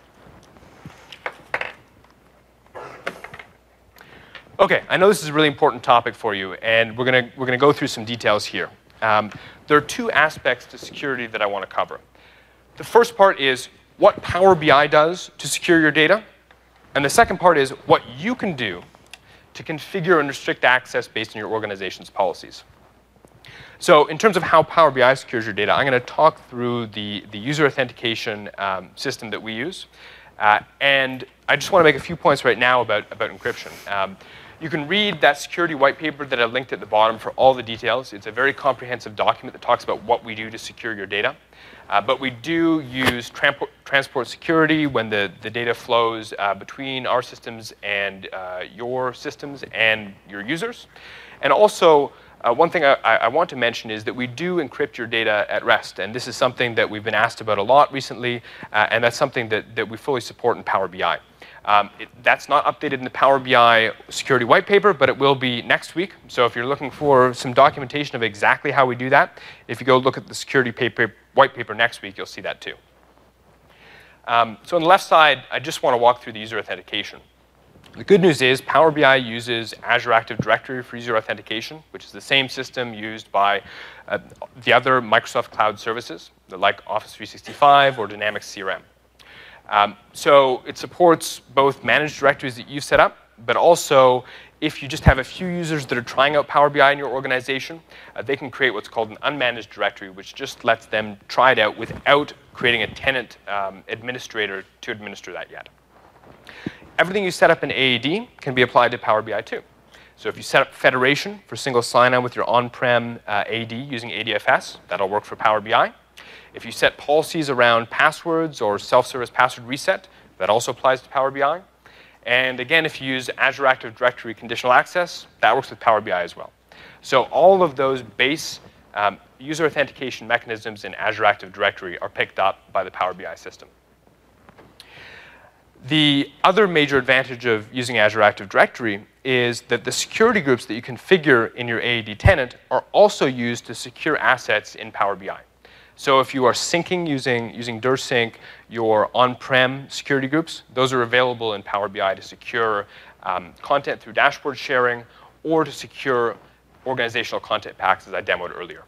OK, I know this is a really important topic for you, and we're going to we're going to go through some details here. Um, there are two aspects to security that I want to cover. The first part is what Power B I does to secure your data. And the second part is what you can do to configure and restrict access based on your organization's policies. So in terms of how Power B I secures your data, I'm going to talk through the, the user authentication um, system that we use. Uh, and I just want to make a few points right now about, about encryption. Um, you can read that security white paper that I linked at the bottom for all the details. It's a very comprehensive document that talks about what we do to secure your data. Uh, but we do use transport, transport security when the, the data flows uh, between our systems and uh, your systems and your users. And also, uh, one thing I, I want to mention is that we do encrypt your data at rest. And this is something that we've been asked about a lot recently. Uh, and that's something that, that we fully support in Power B I. Um, it, that's not updated in the Power B I security white paper, but it will be next week. So if you're looking for some documentation of exactly how we do that, if you go look at the security paper, white paper next week, you'll see that too. Um, so on the left side, I just want to walk through the user authentication. The good news is Power B I uses Azure Active Directory for user authentication, which is the same system used by uh, the other Microsoft Cloud services, like Office three sixty-five or Dynamics C R M. Um, so it supports both managed directories that you've set up, but also if you just have a few users that are trying out Power B I in your organization, uh, they can create what's called an unmanaged directory, which just lets them try it out without creating a tenant um, administrator to administer that yet. Everything you set up in A A D can be applied to Power B I too. So if you set up federation for single sign-on with your on-prem uh, A D using A D F S, that'll work for Power B I. If you set policies around passwords or self-service password reset, that also applies to Power B I. And again, if you use Azure Active Directory conditional access, that works with Power B I as well. So all of those base um, user authentication mechanisms in Azure Active Directory are picked up by the Power B I system. The other major advantage of using Azure Active Directory is that the security groups that you configure in your A A D tenant are also used to secure assets in Power B I. So if you are syncing using, using DirSync your on-prem security groups, those are available in Power B I to secure um, content through dashboard sharing or to secure organizational content packs, as I demoed earlier.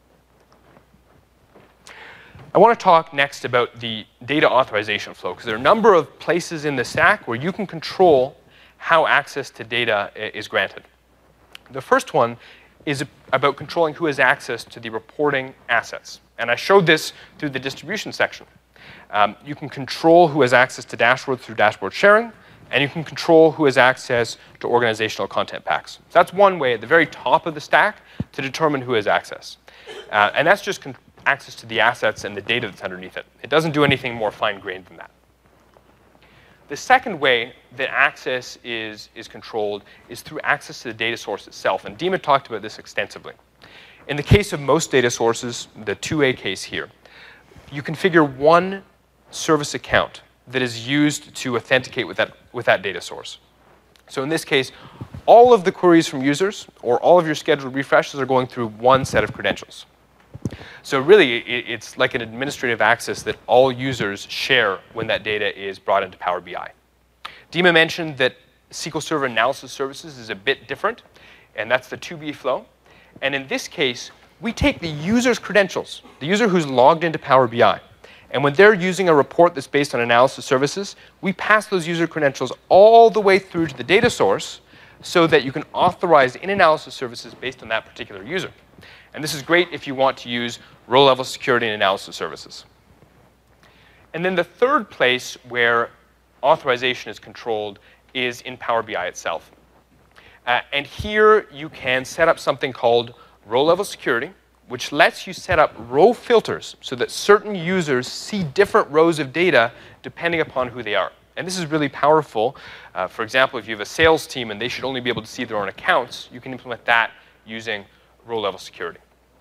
I want to talk next about the data authorization flow, because there are a number of places in the stack where you can control how access to data is granted. The first one is about controlling who has access to the reporting assets. And I showed this through the distribution section. Um, you can control who has access to dashboards through dashboard sharing, and you can control who has access to organizational content packs. So that's one way at the very top of the stack to determine who has access. Uh, and that's just access to the assets and the data that's underneath it. It doesn't do anything more fine-grained than that. The second way that access is, is controlled is through access to the data source itself. And Dima talked about this extensively. In the case of most data sources, the two A case here, you configure one service account that is used to authenticate with that, with that data source. So in this case, all of the queries from users or all of your scheduled refreshes are going through one set of credentials. So really, it's like an administrative access that all users share when that data is brought into Power B I. Dima mentioned that S Q L Server Analysis Services is a bit different, and that's the two B flow. And in this case, we take the user's credentials, the user who's logged into Power B I, and when they're using a report that's based on analysis services, we pass those user credentials all the way through to the data source so that you can authorize in analysis services based on that particular user. And this is great if you want to use row-level security and analysis services. And then the third place where authorization is controlled is in Power B I itself. Uh, and here you can set up something called row-level security, which lets you set up row filters so that certain users see different rows of data depending upon who they are. And this is really powerful. Uh, for example, if you have a sales team and they should only be able to see their own accounts, you can implement that using row-level security.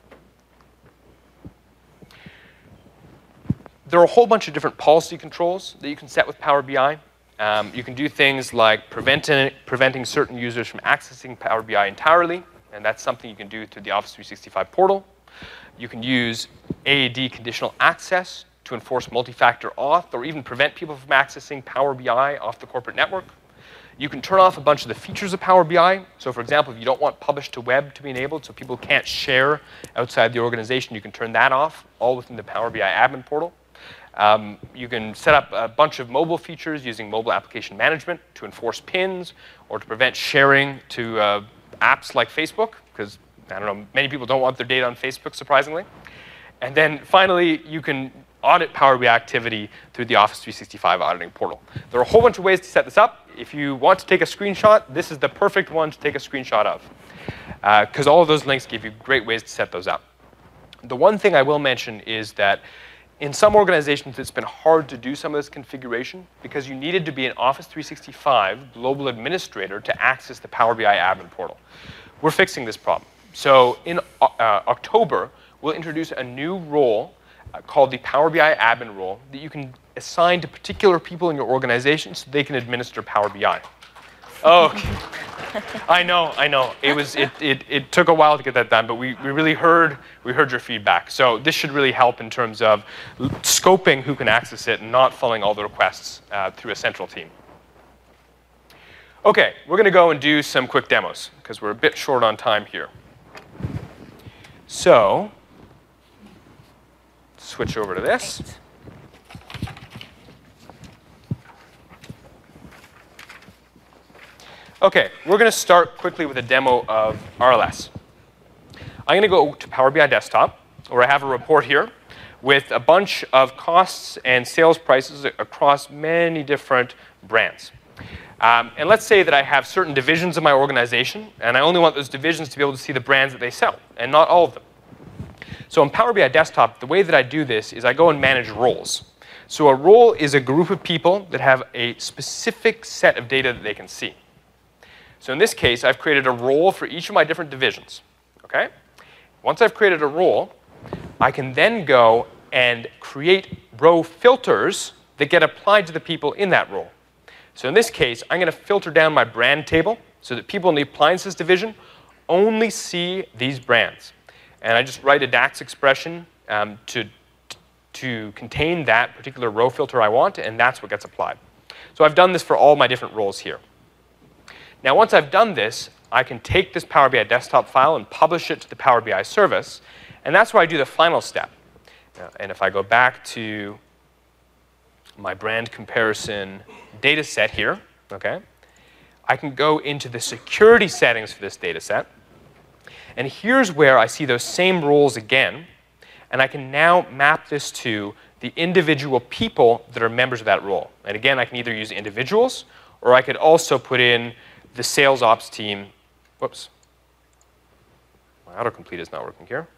There are a whole bunch of different policy controls that you can set with Power B I. Um, you can do things like preventing, preventing certain users from accessing Power B I entirely, and that's something you can do through the Office three sixty-five portal. You can use A A D conditional access to enforce multi-factor auth or even prevent people from accessing Power B I off the corporate network. You can turn off a bunch of the features of Power B I. So for example, if you don't want publish to web to be enabled so people can't share outside the organization, you can turn that off, all within the Power B I admin portal. Um, you can set up a bunch of mobile features using mobile application management to enforce pins or to prevent sharing to uh, apps like Facebook, because, I don't know, many people don't want their data on Facebook, surprisingly. And then finally, you can audit Power B I activity through the Office three sixty-five auditing portal. There are a whole bunch of ways to set this up. If you want to take a screenshot, this is the perfect one to take a screenshot of, because uh, all of those links give you great ways to set those up. The one thing I will mention is that in some organizations, it's been hard to do some of this configuration because you needed to be an Office three sixty-five global administrator to access the Power B I admin portal. We're fixing this problem. So in uh, October, we'll introduce a new role uh, called the Power B I admin role that you can assign to particular people in your organization so they can administer Power B I. Oh, okay. I know, I know. It was it, it it took a while to get that done, but we, we really heard we heard your feedback. So this should really help in terms of scoping who can access it and not following all the requests uh, through a central team. Okay, we're going to go and do some quick demos because we're a bit short on time here. So switch over to this. Okay, we're going to start quickly with a demo of R L S. I'm going to go to Power B I Desktop, where I have a report here with a bunch of costs and sales prices across many different brands. Um, and let's say that I have certain divisions of my organization, and I only want those divisions to be able to see the brands that they sell, and not all of them. So in Power B I Desktop, the way that I do this is I go and manage roles. So a role is a group of people that have a specific set of data that they can see. So in this case, I've created a role for each of my different divisions. Okay? Once I've created a role, I can then go and create row filters that get applied to the people in that role. So in this case, I'm going to filter down my brand table so that people in the appliances division only see these brands. And I just write a DAX expression um, to, to contain that particular row filter I want, and that's what gets applied. So I've done this for all my different roles here. Now, once I've done this, I can take this Power B I Desktop file and publish it to the Power B I service, and that's where I do the final step. Uh, and if I go back to my brand comparison data set here, okay, I can go into the security settings for this data set, and here's where I see those same roles again, and I can now map this to the individual people that are members of that role. And again, I can either use individuals, or I could also put in the sales ops team. Whoops. My autocomplete is not working here.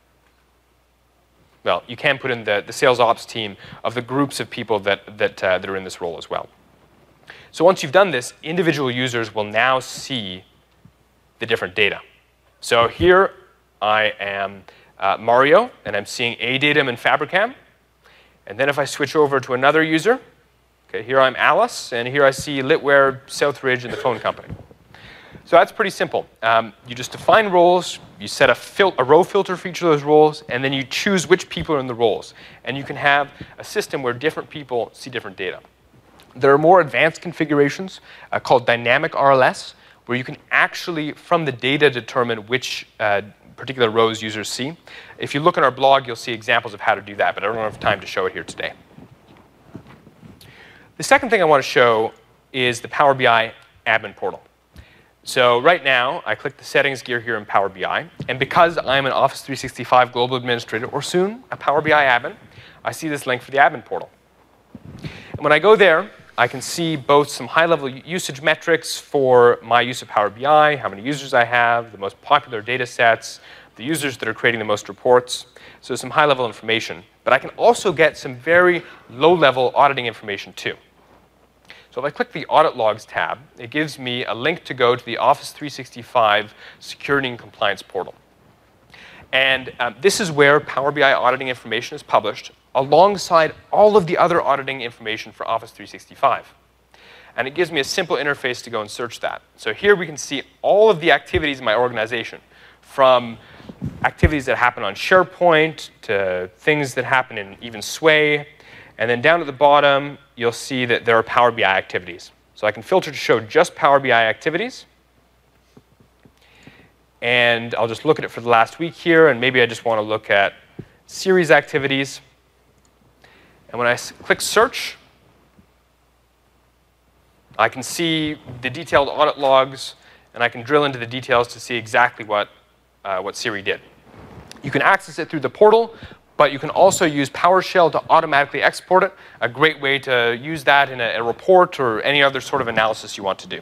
Well, you can put in the, the sales ops team of the groups of people that, that, uh, that are in this role as well. So once you've done this, individual users will now see the different data. So here I am uh, Mario, and I'm seeing ADatum and Fabricam. And then if I switch over to another user, okay, here I'm Alice, and here I see Litware, Southridge, and the phone company. So that's pretty simple. Um, you just define roles, you set a, fil a row filter for each of those roles, and then you choose which people are in the roles. And you can have a system where different people see different data. There are more advanced configurations uh, called dynamic R L S, where you can actually, from the data, determine which uh, particular rows users see. If you look on our blog, you'll see examples of how to do that, but I don't have time to show it here today. The second thing I want to show is the Power B I admin portal. So right now, I click the settings gear here in Power B I, and because I'm an Office three sixty-five global administrator, or soon a Power B I admin, I see this link for the admin portal. And when I go there, I can see both some high-level usage metrics for my use of Power B I, how many users I have, the most popular data sets, the users that are creating the most reports. So some high-level information. But I can also get some very low-level auditing information too. So if I click the Audit Logs tab, it gives me a link to go to the Office three sixty-five Security and Compliance portal. And um, this is where Power B I auditing information is published alongside all of the other auditing information for Office three sixty-five. And it gives me a simple interface to go and search that. So here we can see all of the activities in my organization, from activities that happen on SharePoint to things that happen in even Sway. And then down at the bottom, you'll see that there are Power B I activities. So I can filter to show just Power B I activities. And I'll just look at it for the last week here, and maybe I just want to look at series activities. And when I click search, I can see the detailed audit logs, and I can drill into the details to see exactly what, uh, what Siri did. You can access it through the portal, but you can also use PowerShell to automatically export it, a great way to use that in a, a report or any other sort of analysis you want to do.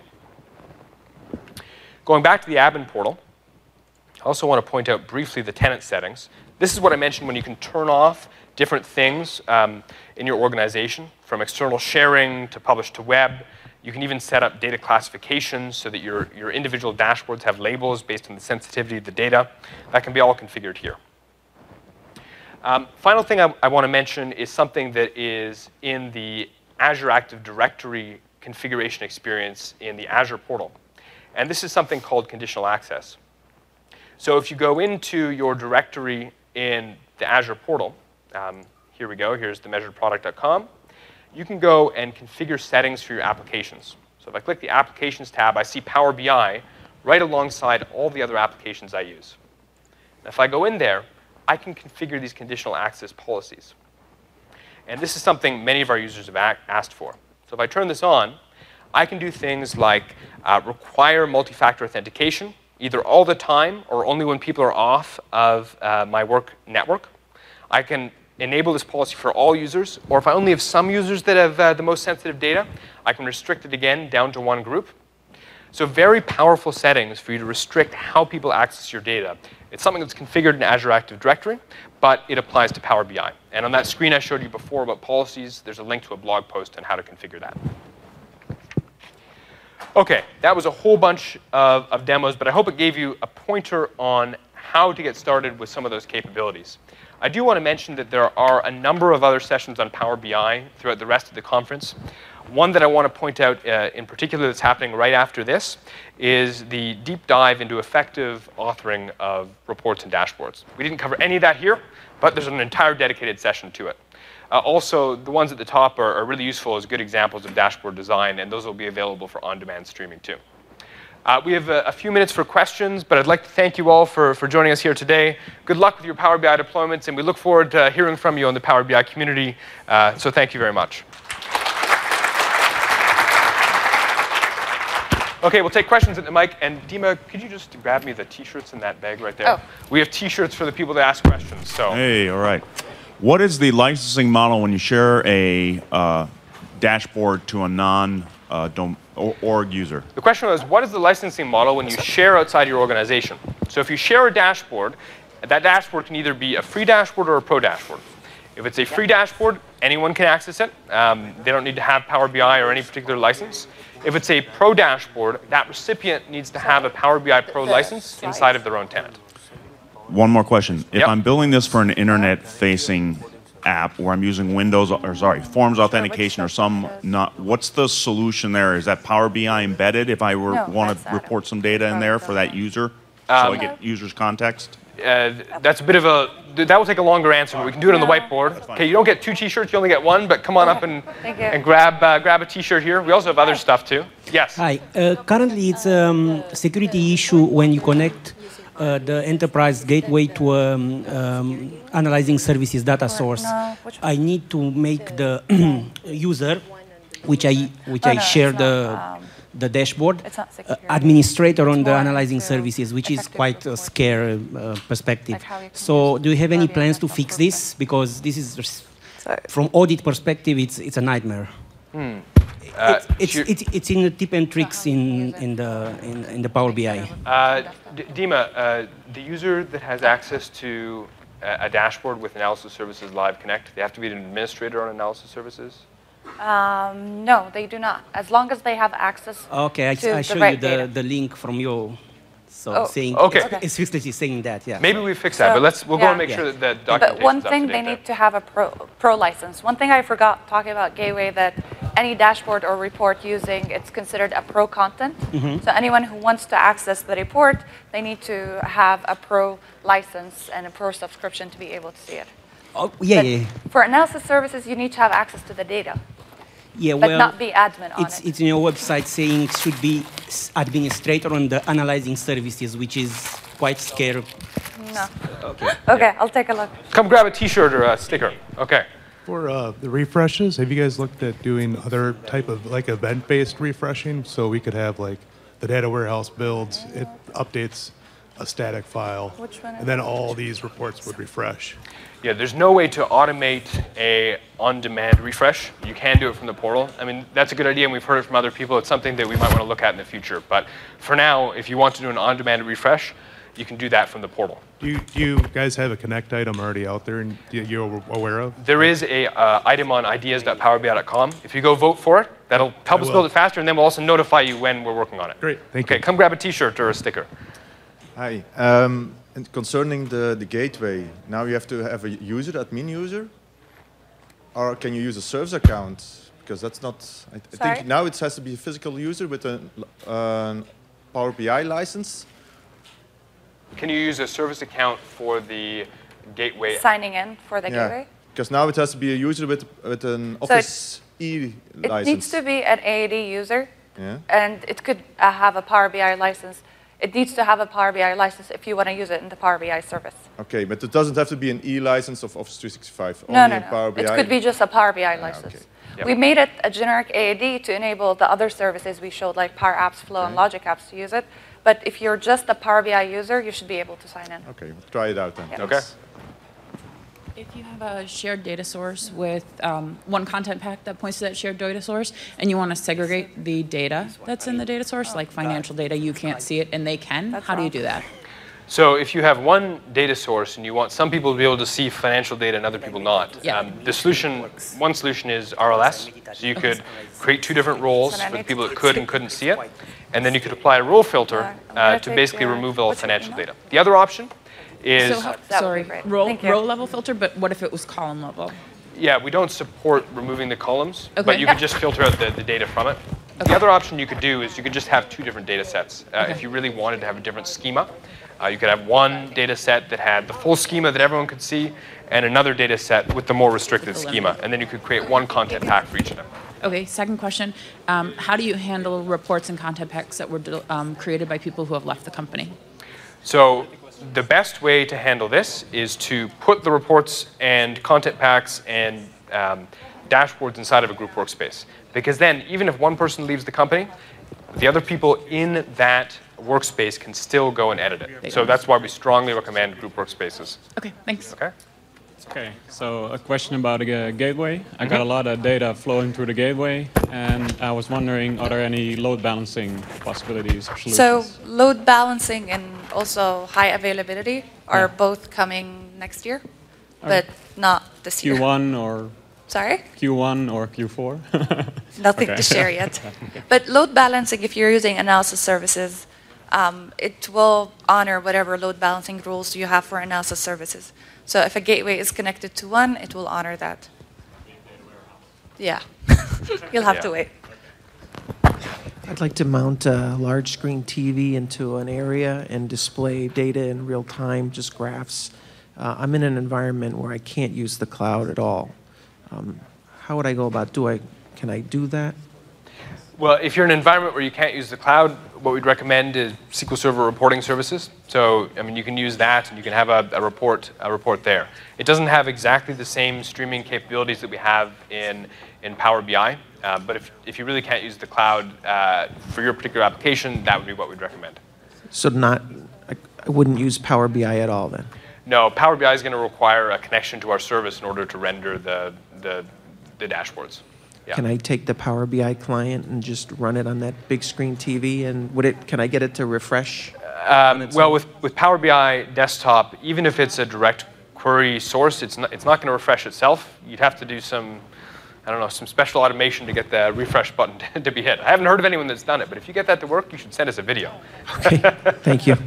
Going back to the admin portal, I also want to point out briefly the tenant settings. This is what I mentioned when you can turn off different things um, in your organization, from external sharing to publish to web. You can even set up data classifications so that your, your individual dashboards have labels based on the sensitivity of the data. That can be all configured here. Um, final thing I, I want to mention is something that is in the Azure Active Directory configuration experience in the Azure portal. And this is something called conditional access. So if you go into your directory in the Azure portal, um, here we go, here's the measured product dot com, you can go and configure settings for your applications. So if I click the Applications tab, I see Power B I right alongside all the other applications I use. Now, if I go in there, I can configure these conditional access policies. And this is something many of our users have asked for. So if I turn this on, I can do things like uh, require multi-factor authentication, either all the time or only when people are off of uh, my work network. I can enable this policy for all users, or if I only have some users that have uh, the most sensitive data, I can restrict it again down to one group. So very powerful settings for you to restrict how people access your data. It's something that's configured in Azure Active Directory, but it applies to Power B I. And on that screen I showed you before about policies, there's a link to a blog post on how to configure that. OK, that was a whole bunch of, of demos, but I hope it gave you a pointer on how to get started with some of those capabilities. I do want to mention that there are a number of other sessions on Power B I throughout the rest of the conference. One that I want to point out uh, in particular that's happening right after this is the deep dive into effective authoring of reports and dashboards. We didn't cover any of that here, but there's an entire dedicated session to it. Uh, also, the ones at the top are, are really useful as good examples of dashboard design, and those will be available for on-demand streaming too. Uh, we have a, a few minutes for questions, but I'd like to thank you all for, for joining us here today. Good luck with your Power B I deployments, and we look forward to hearing from you on the Power B I community. Uh, so thank you very much. OK, we'll take questions at the mic. And Dima, could you just grab me the T-shirts in that bag right there? Oh. We have T-shirts for the people that ask questions. So. Hey, all right. What is the licensing model when you share a uh, dashboard to a non uh, dom or org user? The question was, what is the licensing model when you share outside your organization? So if you share a dashboard, that dashboard can either be a free dashboard or a pro dashboard. If it's a free dashboard, anyone can access it. Um, they don't need to have Power B I or any particular license. If it's a pro dashboard, that recipient needs to have a Power B I Pro license inside of their own tenant. One more question. If yep. I'm building this for an internet-facing app where I'm using Windows, or sorry, Forms authentication or some, not, what's the solution there? Is that Power B I embedded if I were, no, want to report some data in there for that user, so um, I get users' context? Uh, that's a bit of a, that will take a longer answer, but we can do it on the whiteboard. Okay, you don't get two T-shirts, you only get one, but come on up and, and grab, uh, grab a T-shirt here. We also have other stuff too. Yes? Hi. Uh, currently, it's a um, security issue when you connect uh, the enterprise gateway to um, um, analyzing services data source. I need to make the user, which I, which I share the, the dashboard, uh, administrator on the analyzing services, which is quite a scare uh, perspective. So do you have any plans to fix this? Because this is, from audit perspective, it's, it's a nightmare. Hmm. Uh, it's, it's, it's, it's in the tip and tricks in, in, the, in, in the Power B I. Uh, Dima, uh, the user that has access to a, a dashboard with Analysis Services Live Connect, they have to be an administrator on Analysis Services? Um, no, they do not. As long as they have access okay, I, to I show the right you the, data. the link from you. So oh, saying, okay. It's explicitly saying that, yeah. Maybe we fix that, so, but let's, we'll yeah. go and make yeah. sure that the documentation But one thing, they need to have a pro, pro license. One thing I forgot talking about Gateway, that any dashboard or report using, it's considered a pro content. Mm-hmm. So anyone who wants to access the report, they need to have a pro license and a pro subscription to be able to see it. Oh, yeah, but yeah. For analysis services, you need to have access to the data. Yeah, but well, not be admin on it's, it. It's in your website saying it should be administrator on the analyzing services, which is quite scary. No. Okay, okay, I'll take a look. Come grab a T-shirt or a sticker. Okay. For uh, the refreshes, have you guys looked at doing other type of like event-based refreshing? So we could have like the data warehouse builds, it updates a static file, Which one and then all these reports would refresh. Yeah, there's no way to automate a on-demand refresh. You can do it from the portal. I mean, that's a good idea, and we've heard it from other people. It's something that we might want to look at in the future. But for now, if you want to do an on-demand refresh, you can do that from the portal. Do you, do you guys have a Connect item already out there and you're aware of? There is a uh, item on ideas dot power b i dot com. If you go vote for it, that'll help us build it faster, and then we'll also notify you when we're working on it. Great, thank okay, you. Okay, come grab a T-shirt or a sticker. Hi. Um, and concerning the, the gateway, now you have to have a user, admin user, or can you use a service account? Because that's not. I, I think now it has to be a physical user with a uh, Power B I license. Can you use a service account for the gateway? Signing in for the yeah. gateway? Because now it has to be a user with, with an so Office E license. It needs to be an A A D user, yeah. and it could uh, have a Power B I license. It needs to have a Power B I license if you want to use it in the Power B I service. Okay, but it doesn't have to be an E license of Office three sixty-five. No, only no, no. Power B I. It could be just a Power B I license. Ah, okay. Yep. We made it a generic A A D to enable the other services we showed, like Power Apps, Flow, okay. and Logic Apps to use it. But if you're just a Power B I user, you should be able to sign in. Okay, we'll try it out then. Yep. Okay. If you have a shared data source with um, one content pack that points to that shared data source, and you want to segregate the data that's in the data source, like financial data, you can't see it and they can, That's how wrong. do you do that? So if you have one data source and you want some people to be able to see financial data and other people not, Yeah. um, the solution, one solution is R L S. So you could create two different roles for the people that could and couldn't see it, and then you could apply a role filter uh, to basically remove all financial data. The other option is, So how, That sorry, would be great. row, Thank you. row level filter, but what if it was column level? yeah, we don't support removing the columns, Okay. but you could just filter out the, the data from it. The Okay. other option you could do is you could just have two different data sets. Uh, Okay. If you really wanted to have a different schema, uh, you could have one data set that had the full schema that everyone could see, and another data set with the more restricted With the schema, and then you could create one content pack for each of them. Okay, second question. Um, how do you handle reports and content packs that were um, created by people who have left the company? So the best way to handle this is to put the reports and content packs and um, dashboards inside of a group workspace. Because then, even if one person leaves the company, the other people in that workspace can still go and edit it. So that's why we strongly recommend group workspaces. Okay, thanks. Okay? Okay, so a question about the uh, gateway. I got a lot of data flowing through the gateway, and I was wondering, are there any load balancing possibilities or solutions? So load balancing and also high availability are Yeah. both coming next year, but not this year. Q one or Sorry? Q one or Q four? Nothing Okay. to share yet. But load balancing, if you're using analysis services, um, it will honor whatever load balancing rules you have for analysis services. So if a gateway is connected to one, it will honor that. Yeah. You'll have Yeah. to wait. I'd like to mount a large screen T V into an area and display data in real time, just graphs. Uh, I'm in an environment where I can't use the cloud at all. Um, how would I go about, do I, can I do that? Well, if you're in an environment where you can't use the cloud, what we'd recommend is S Q L Server reporting services. So, I mean, you can use that, and you can have a, a report, a report there. It doesn't have exactly the same streaming capabilities that we have in in Power B I, uh, but if if you really can't use the cloud uh, for your particular application, that would be what we'd recommend. So not, I, I wouldn't use Power B I at all then? No, Power B I is going to require a connection to our service in order to render the the, the dashboards. Yeah. Can I take the Power B I client and just run it on that big screen T V, and would it? Can I get it to refresh? Um, well, with, with Power B I Desktop, even if it's a direct query source, it's not, it's not going to refresh itself. You'd have to do some, I don't know, some special automation to get the refresh button to, to be hit. I haven't heard of anyone that's done it, but if you get that to work, you should send us a video. Okay, thank you.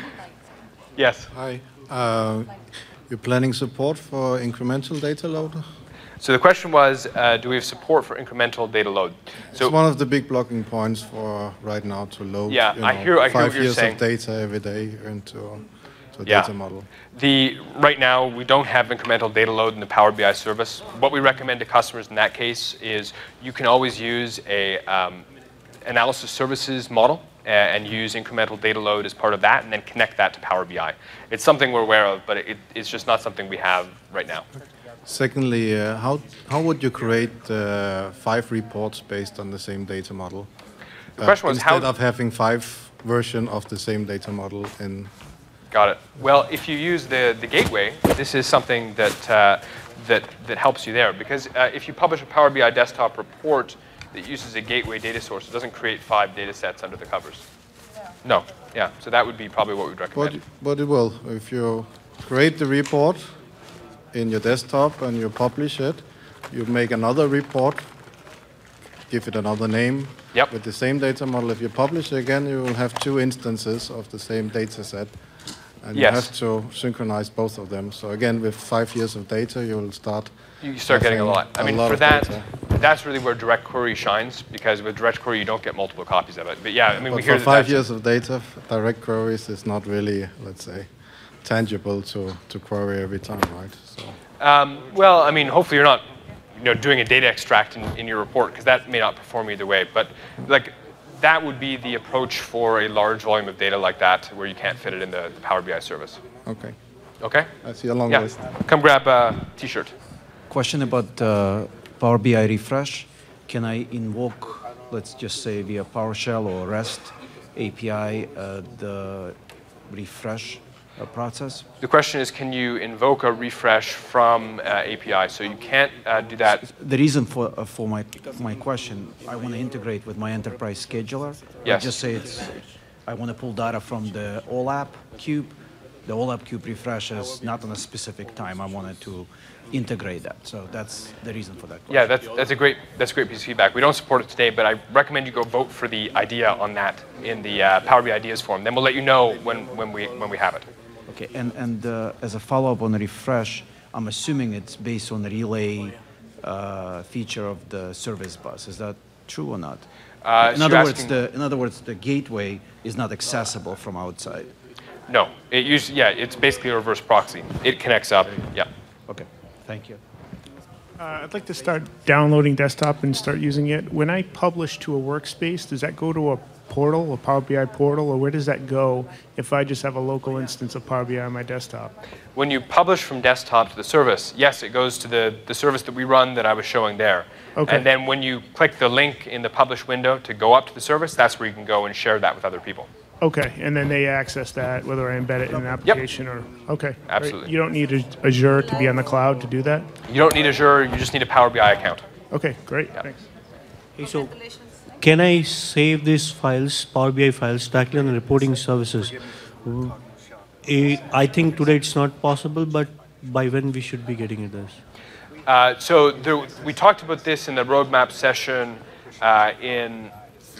Yes. Hi. Uh, you're planning support for incremental data load? So the question was, uh, do we have support for incremental data load? It's So one of the big blocking points for right now to load Yeah, you I know, hear- I hear five what you're years saying. of data every day into to a Yeah. data model. the right now we don't have incremental data load in the Power B I service. What we recommend to customers in that case is you can always use a um, analysis services model uh, and use incremental data load as part of that, and then connect that to Power B I. It's something we're aware of, but it, it's just not something we have right now. Secondly, uh, how how would you create uh, five reports based on the same data model? The question was how- instead of having five version of the same data model in. Got it. Well, if you use the, the gateway, this is something that, uh, that, that helps you there. Because uh, if you publish a Power B I desktop report that uses a gateway data source, it doesn't create five data sets under the covers. No. Yeah. So that would be probably what we'd recommend. But, but it will. If you create the report in your desktop and you publish it, you make another report, give it another name. Yep. With the same data model. If you publish it again, you will have two instances of the same data set. And yes. you have to synchronize both of them. So again, with five years of data, you will start... You start getting a lot. I mean, for that, data. that's really where direct query shines, because with direct query, you don't get multiple copies of it. But yeah, I mean, but we hear for that five years of data, direct queries is not really, let's say, tangible to, to query every time, right? So. Um, well, I mean, hopefully you're not, you know, doing a data extract in, in your report, because that may not perform either way. But like, that would be the approach for a large volume of data like that, where you can't fit it in the, the Power B I service. Okay. Okay. I see a long yeah. list. Come grab a T-shirt. Question about uh, Power B I refresh. Can I invoke, let's just say via PowerShell or REST A P I, uh, the refresh uh, process? The question is, can you invoke a refresh from uh, A P I? So you can't uh, do that. The reason for uh, for my my question, I want to integrate with my enterprise scheduler. Yes. I just say it's, I want to pull data from the OLAP cube. The OLAP cube refreshes not on a specific time. I wanted to integrate that. So that's the reason for that question. Yeah, that's, that's, a great, that's a great piece of feedback. We don't support it today, but I recommend you go vote for the idea on that in the uh, Power B I Ideas forum. Then we'll let you know when, when, we, when we have it. Okay, and, and uh, as a follow-up on the refresh, I'm assuming it's based on the relay uh, feature of the service bus. Is that true or not? Uh, in, so other words, asking... the, in other words, the gateway is not accessible from outside. No, it usually, yeah, it's basically a reverse proxy. It connects up, yeah. Okay, thank you. Uh, I'd like to start downloading desktop and start using it. When I publish to a workspace, does that go to a portal, a Power B I portal, or where does that go if I just have a local instance of Power B I on my desktop? When you publish from desktop to the service, yes, it goes to the, the service that we run that I was showing there. Okay. And then when you click the link in the publish window to go up to the service, that's where you can go and share that with other people. Okay, and then they access that, whether I embed it in an application yep. or, okay. Absolutely. Right. You don't need Azure to be on the cloud to do that? You don't need Azure, you just need a Power B I account. Okay, great, yep. Thanks. Hey, so can I save these files, Power B I files, directly on the reporting services? I think today it's not possible, but by when we should be getting at this? Uh, so there, we talked about this in the roadmap session uh, in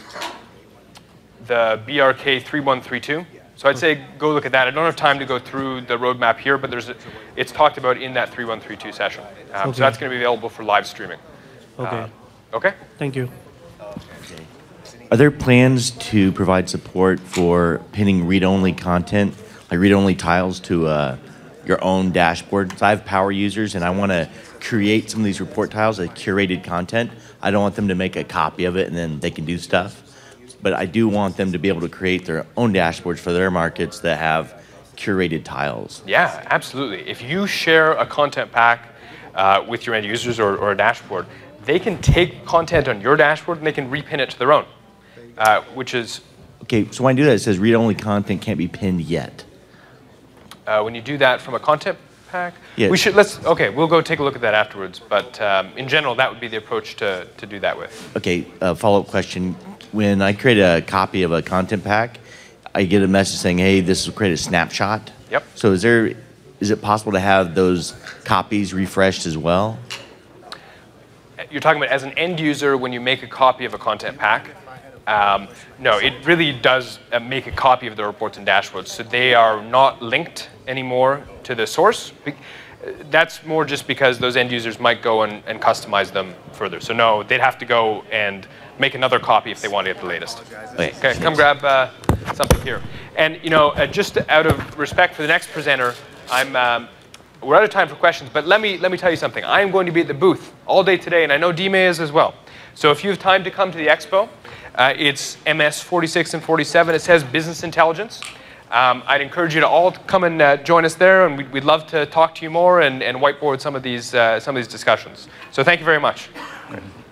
the B R K three one three two. So I'd say go look at that. I don't have time to go through the roadmap here, but there's a, it's talked about in that three one three two session. Um, okay. So that's going to be available for live streaming. Okay. Uh, okay. Thank you. Are there plans to provide support for pinning read-only content, like read-only tiles to uh, your own dashboard? So I have power users, and I want to create some of these report tiles as curated content. I don't want them to make a copy of it and then they can do stuff. But I do want them to be able to create their own dashboards for their markets that have curated tiles. Yeah, absolutely. If you share a content pack uh, with your end users or, or a dashboard, they can take content on your dashboard and they can repin it to their own, uh, which is... Okay, so when I do that, it says read-only content can't be pinned yet. Uh, when you do that from a content pack, yeah. we should, let's, okay, we'll go take a look at that afterwards. But um, in general, that would be the approach to, to do that with. Okay, uh, follow-up question. When I create a copy of a content pack, I get a message saying, hey, this will create a snapshot. Yep. So is there, is it possible to have those copies refreshed as well? You're talking about as an end user, when you make a copy of a content pack, um, no, it really does uh, make a copy of the reports and dashboards. So they are not linked anymore to the source. That's more just because those end users might go and, and customize them further. So no, they'd have to go and make another copy if they want to get the latest. Okay, okay come grab uh, something here. And you know, uh, just out of respect for the next presenter, I'm, um, we're out of time for questions, but let me, let me tell you something. I am going to be at the booth all day today, and I know Dime is as well. So if you have time to come to the expo, uh, it's M S forty-six and forty-seven. It says Business Intelligence. Um, I'd encourage you to all come and uh, join us there, and we'd, we'd love to talk to you more and, and whiteboard some of these, uh, some of these discussions. So thank you very much. Great.